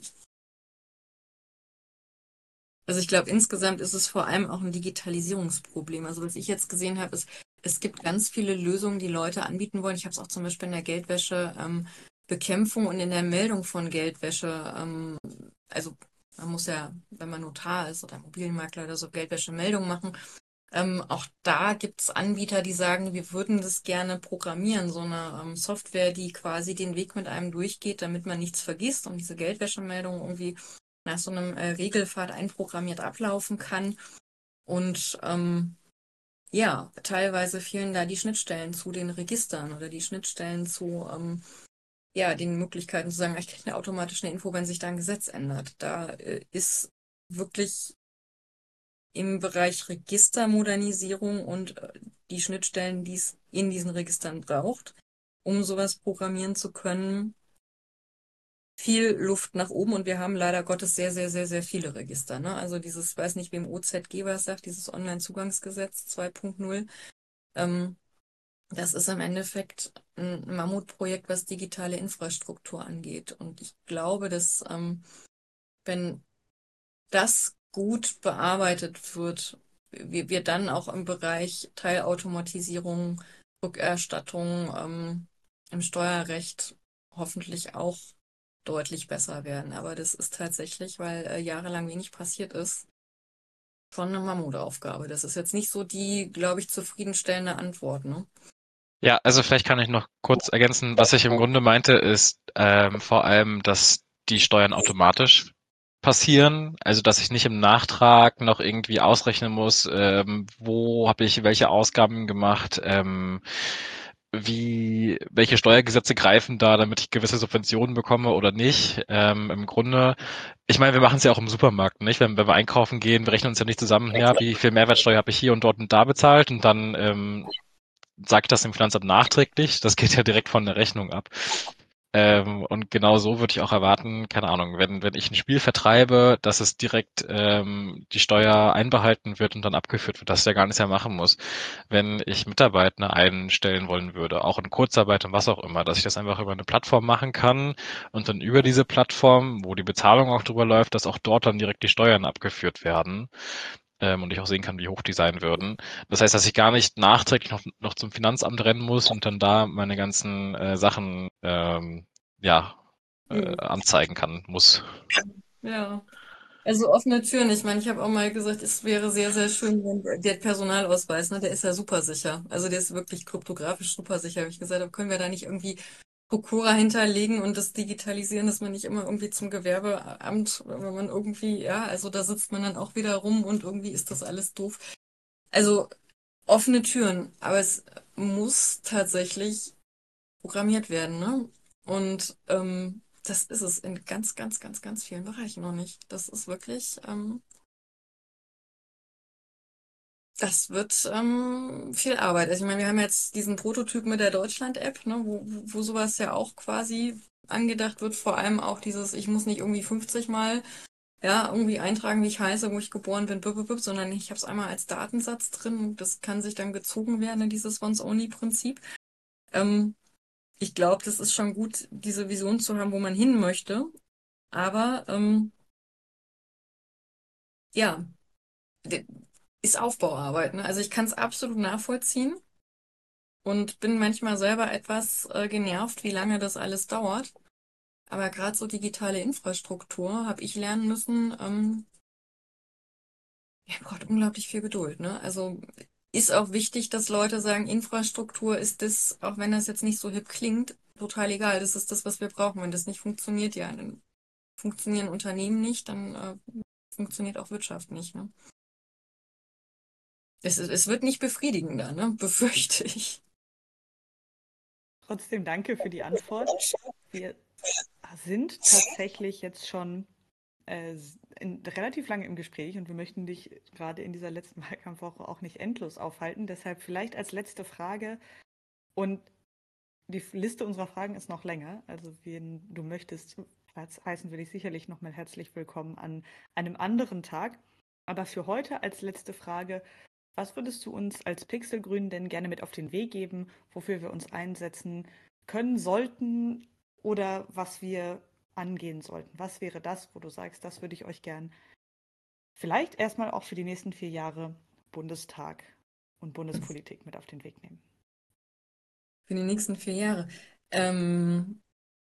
also ich glaube, insgesamt ist es vor allem auch ein Digitalisierungsproblem. Also was ich jetzt gesehen habe, ist, es gibt ganz viele Lösungen, die Leute anbieten wollen. Ich habe es auch zum Beispiel in der Geldwäsche ähm, Bekämpfung und in der Meldung von Geldwäsche, ähm, also Man muss ja, wenn man Notar ist oder Immobilienmakler oder so, Geldwäschemeldungen machen. Ähm, auch da gibt es Anbieter, die sagen, wir würden das gerne programmieren, so eine ähm, Software, die quasi den Weg mit einem durchgeht, damit man nichts vergisst und diese Geldwäschemeldung irgendwie nach so einem äh, Regelpfad einprogrammiert ablaufen kann. Und ähm, ja, teilweise fehlen da die Schnittstellen zu den Registern oder die Schnittstellen zu ähm, ja, den Möglichkeiten zu sagen, ich kriege eine automatische Info, wenn sich da ein Gesetz ändert. Da äh, ist wirklich im Bereich Registermodernisierung und äh, die Schnittstellen, die es in diesen Registern braucht, um sowas programmieren zu können, viel Luft nach oben. Und wir haben leider Gottes sehr, sehr, sehr, sehr viele Register. Ne? Also dieses, weiß nicht, wem O Z G was sagt, dieses Onlinezugangsgesetz zwei Punkt null. Ähm, das ist im Endeffekt ein Mammutprojekt, was digitale Infrastruktur angeht. Und ich glaube, dass ähm, wenn das gut bearbeitet wird, wir, wir dann auch im Bereich Teilautomatisierung, Rückerstattung ähm, im Steuerrecht hoffentlich auch deutlich besser werden. Aber das ist tatsächlich, weil äh, jahrelang wenig passiert ist, schon eine Mammutaufgabe. Das ist jetzt nicht so die, glaube ich, zufriedenstellende Antwort, ne? Ja, also vielleicht kann ich noch kurz ergänzen. Was ich im Grunde meinte, ist ähm, vor allem, dass die Steuern automatisch passieren. Also dass ich nicht im Nachtrag noch irgendwie ausrechnen muss, ähm, wo habe ich welche Ausgaben gemacht, ähm, wie, welche Steuergesetze greifen da, damit ich gewisse Subventionen bekomme oder nicht. Ähm, im Grunde, ich meine, wir machen es ja auch im Supermarkt, nicht? Wenn, wenn wir einkaufen gehen, wir rechnen uns ja nicht zusammen, ja, wie viel Mehrwertsteuer habe ich hier und dort und da bezahlt und dann ähm, sagt das dem Finanzamt nachträglich. Das geht ja direkt von der Rechnung ab. Ähm, und genau so würde ich auch erwarten, keine Ahnung, wenn, wenn ich ein Spiel vertreibe, dass es direkt ähm, die Steuer einbehalten wird und dann abgeführt wird, dass ich ja gar nichts mehr machen muss. Wenn ich Mitarbeiter einstellen wollen würde, auch in Kurzarbeit und was auch immer, dass ich das einfach über eine Plattform machen kann und dann über diese Plattform, wo die Bezahlung auch drüber läuft, dass auch dort dann direkt die Steuern abgeführt werden ähm, und ich auch sehen kann, wie hoch die sein würden. Das heißt, dass ich gar nicht nachträglich noch, noch zum Finanzamt rennen muss und dann da meine ganzen äh, Sachen ähm, ja, äh, Hm. anzeigen kann, muss. Ja. Also offene Türen. Ich meine, ich habe auch mal gesagt, es wäre sehr, sehr schön, wenn der der Personalausweis, ne, der ist ja super sicher. Also der ist wirklich kryptografisch super sicher. Habe ich gesagt, aber können wir da nicht irgendwie Prokura hinterlegen und das digitalisieren, dass man nicht immer irgendwie zum Gewerbeamt, wenn man irgendwie, ja, also da sitzt man dann auch wieder rum und irgendwie ist das alles doof. Also offene Türen, aber es muss tatsächlich programmiert werden, ne? Und ähm, das ist es in ganz, ganz, ganz, ganz vielen Bereichen noch nicht. Das ist wirklich, ähm, das wird ähm, viel Arbeit. Also ich meine, wir haben jetzt diesen Prototyp mit der Deutschland-App, ne, wo, wo wo sowas ja auch quasi angedacht wird. Vor allem auch dieses, ich muss nicht irgendwie fünfzig Mal ja, irgendwie eintragen, wie ich heiße, wo ich geboren bin, bip, bip, bip, sondern ich habe es einmal als Datensatz drin und das kann sich dann gezogen werden in dieses Once-Only-Prinzip. Ähm, Ich glaube, das ist schon gut, diese Vision zu haben, wo man hin möchte. Aber ähm, ja, de- ist Aufbauarbeit. Ne? Also ich kann es absolut nachvollziehen und bin manchmal selber etwas äh, genervt, wie lange das alles dauert. Aber gerade so digitale Infrastruktur habe ich lernen müssen, ähm, ja, braucht unglaublich viel Geduld. Ne? Also ist auch wichtig, dass Leute sagen, Infrastruktur ist das, auch wenn das jetzt nicht so hip klingt, total egal. Das ist das, was wir brauchen. Wenn das nicht funktioniert, ja, dann funktionieren Unternehmen nicht, dann äh, funktioniert auch Wirtschaft nicht. Ne? Es, es wird nicht befriedigender, ne? Befürchte ich. Trotzdem danke für die Antwort. Wir sind tatsächlich jetzt schon äh, in, relativ lange im Gespräch und wir möchten dich gerade in dieser letzten Wahlkampfwoche auch nicht endlos aufhalten. Deshalb vielleicht als letzte Frage und die Liste unserer Fragen ist noch länger. Also wenn du möchtest, heißen wir dich sicherlich nochmal herzlich willkommen an einem anderen Tag. Aber für heute als letzte Frage, was würdest du uns als Pixelgrün denn gerne mit auf den Weg geben, wofür wir uns einsetzen können, sollten oder was wir angehen sollten? Was wäre das, wo du sagst, das würde ich euch gern vielleicht erstmal auch für die nächsten vier Jahre Bundestag und Bundespolitik mit auf den Weg nehmen? Für die nächsten vier Jahre. Ähm,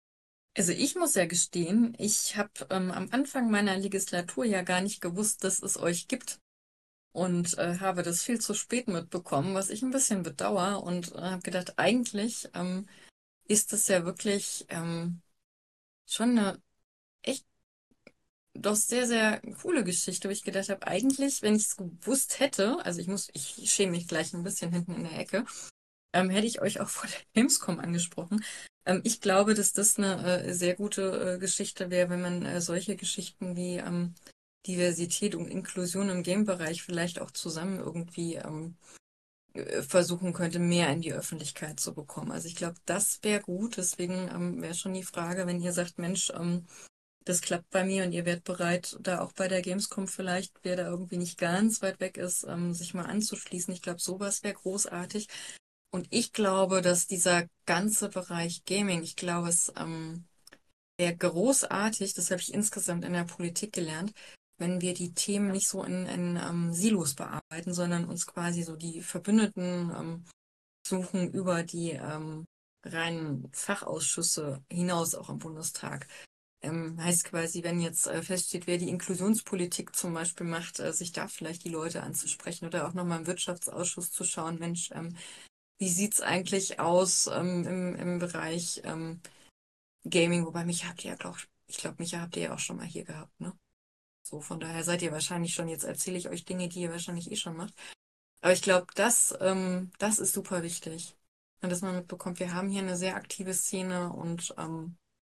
Also ich muss ja gestehen, ich habe ähm, am Anfang meiner Legislatur ja gar nicht gewusst, dass es euch gibt und äh, habe das viel zu spät mitbekommen, was ich ein bisschen bedauere und äh, habe gedacht, eigentlich ähm, ist das ja wirklich ähm, schon eine echt doch sehr, sehr coole Geschichte, wo ich gedacht habe, eigentlich, wenn ich es gewusst hätte, also ich muss, ich schäme mich gleich ein bisschen hinten in der Ecke, ähm, hätte ich euch auch vor der Gamescom angesprochen. Ähm, ich glaube, dass das eine äh, sehr gute äh, Geschichte wäre, wenn man äh, solche Geschichten wie ähm, Diversität und Inklusion im Game-Bereich vielleicht auch zusammen irgendwie ähm, äh, versuchen könnte, mehr in die Öffentlichkeit zu bekommen. Also ich glaube, das wäre gut. Deswegen ähm, wäre schon die Frage, wenn ihr sagt, Mensch, ähm, das klappt bei mir und ihr werdet bereit, da auch bei der Gamescom vielleicht, wer da irgendwie nicht ganz weit weg ist, ähm, sich mal anzuschließen. Ich glaube, sowas wäre großartig. Und ich glaube, dass dieser ganze Bereich Gaming, ich glaube, es ähm, wäre großartig, das habe ich insgesamt in der Politik gelernt, wenn wir die Themen nicht so in, in ähm, Silos bearbeiten, sondern uns quasi so die Verbündeten ähm, suchen über die ähm, reinen Fachausschüsse hinaus auch im Bundestag. Ähm, heißt quasi, wenn jetzt äh, feststeht, wer die Inklusionspolitik zum Beispiel macht, äh, sich da vielleicht die Leute anzusprechen oder auch nochmal im Wirtschaftsausschuss zu schauen, Mensch, ähm, wie sieht's eigentlich aus ähm, im, im Bereich ähm, Gaming? Wobei Micha habt ihr ja, glaub, ich glaube, Micha habt ihr ja auch schon mal hier gehabt, ne? So, von daher seid ihr wahrscheinlich schon, jetzt erzähle ich euch Dinge, die ihr wahrscheinlich eh schon macht. Aber ich glaube, das, ähm, das ist super wichtig. Und dass man mitbekommt, wir haben hier eine sehr aktive Szene und ähm,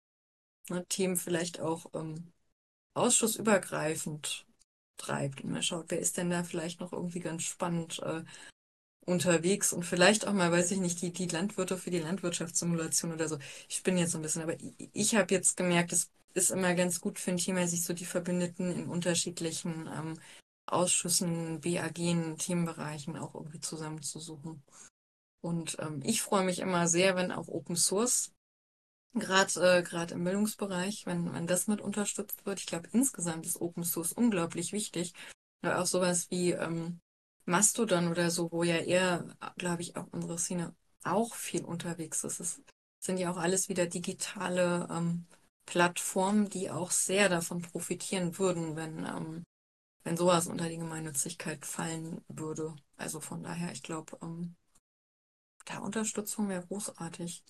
ne, Themen vielleicht auch ähm, ausschussübergreifend treibt. Und man schaut, wer ist denn da vielleicht noch irgendwie ganz spannend äh, unterwegs und vielleicht auch mal, weiß ich nicht, die, die Landwirte für die Landwirtschaftssimulation oder so. Ich spinne jetzt so ein bisschen, aber ich, ich habe jetzt gemerkt, es ist immer ganz gut für ein Thema, sich so die Verbündeten in unterschiedlichen ähm, Ausschüssen, B A G, Themenbereichen auch irgendwie zusammenzusuchen. Und ähm, ich freue mich immer sehr, wenn auch Open Source, gerade äh, gerade im Bildungsbereich, wenn, wenn das mit unterstützt wird. Ich glaube, insgesamt ist Open Source unglaublich wichtig. Ja, auch sowas wie ähm, Mastodon oder so, wo ja eher, glaube ich, auch unsere Szene auch viel unterwegs ist. Es sind ja auch alles wieder digitale ähm, Plattformen, die auch sehr davon profitieren würden, wenn, ähm, wenn sowas unter die Gemeinnützigkeit fallen würde. Also von daher, ich glaube, ähm, da Unterstützung wäre großartig.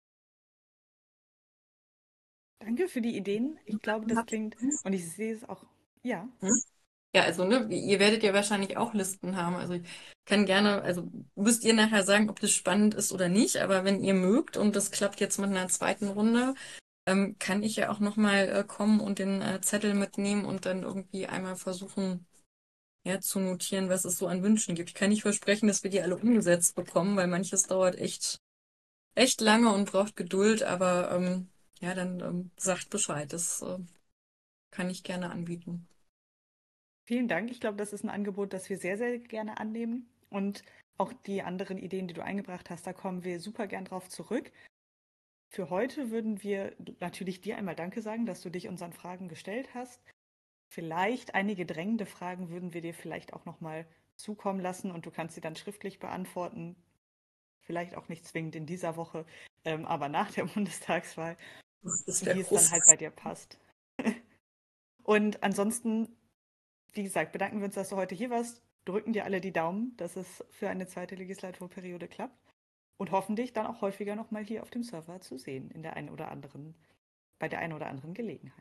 Danke für die Ideen. Ich glaube, das klingt, und ich sehe es auch, ja. Hm? Ja, also, ne, ihr werdet ja wahrscheinlich auch Listen haben. Also ich kann gerne, also müsst ihr nachher sagen, ob das spannend ist oder nicht, aber wenn ihr mögt und das klappt jetzt mit einer zweiten Runde, ähm, kann ich ja auch nochmal äh, kommen und den äh, Zettel mitnehmen und dann irgendwie einmal versuchen, ja, zu notieren, was es so an Wünschen gibt. Ich kann nicht versprechen, dass wir die alle umgesetzt bekommen, weil manches dauert echt, echt lange und braucht Geduld, aber ähm, ja, dann ähm, sagt Bescheid. Das äh, kann ich gerne anbieten. Vielen Dank. Ich glaube, das ist ein Angebot, das wir sehr, sehr gerne annehmen. Und auch die anderen Ideen, die du eingebracht hast, da kommen wir super gern drauf zurück. Für heute würden wir natürlich dir einmal Danke sagen, dass du dich unseren Fragen gestellt hast. Vielleicht einige drängende Fragen würden wir dir vielleicht auch nochmal zukommen lassen und du kannst sie dann schriftlich beantworten. Vielleicht auch nicht zwingend in dieser Woche, ähm, aber nach der Bundestagswahl, Das wäre wie es dann groß. halt bei dir passt. Und ansonsten, wie gesagt, bedanken wir uns, dass du heute hier warst, drücken dir alle die Daumen, dass es für eine zweite Legislaturperiode klappt und hoffen dich dann auch häufiger nochmal hier auf dem Server zu sehen, in der einen oder anderen, bei der einen oder anderen Gelegenheit.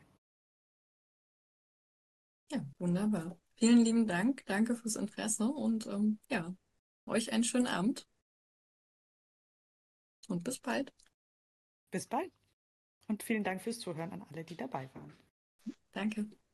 Ja, wunderbar. Vielen lieben Dank. Danke fürs Interesse und ähm, ja, euch einen schönen Abend und bis bald. Bis bald und vielen Dank fürs Zuhören an alle, die dabei waren. Danke.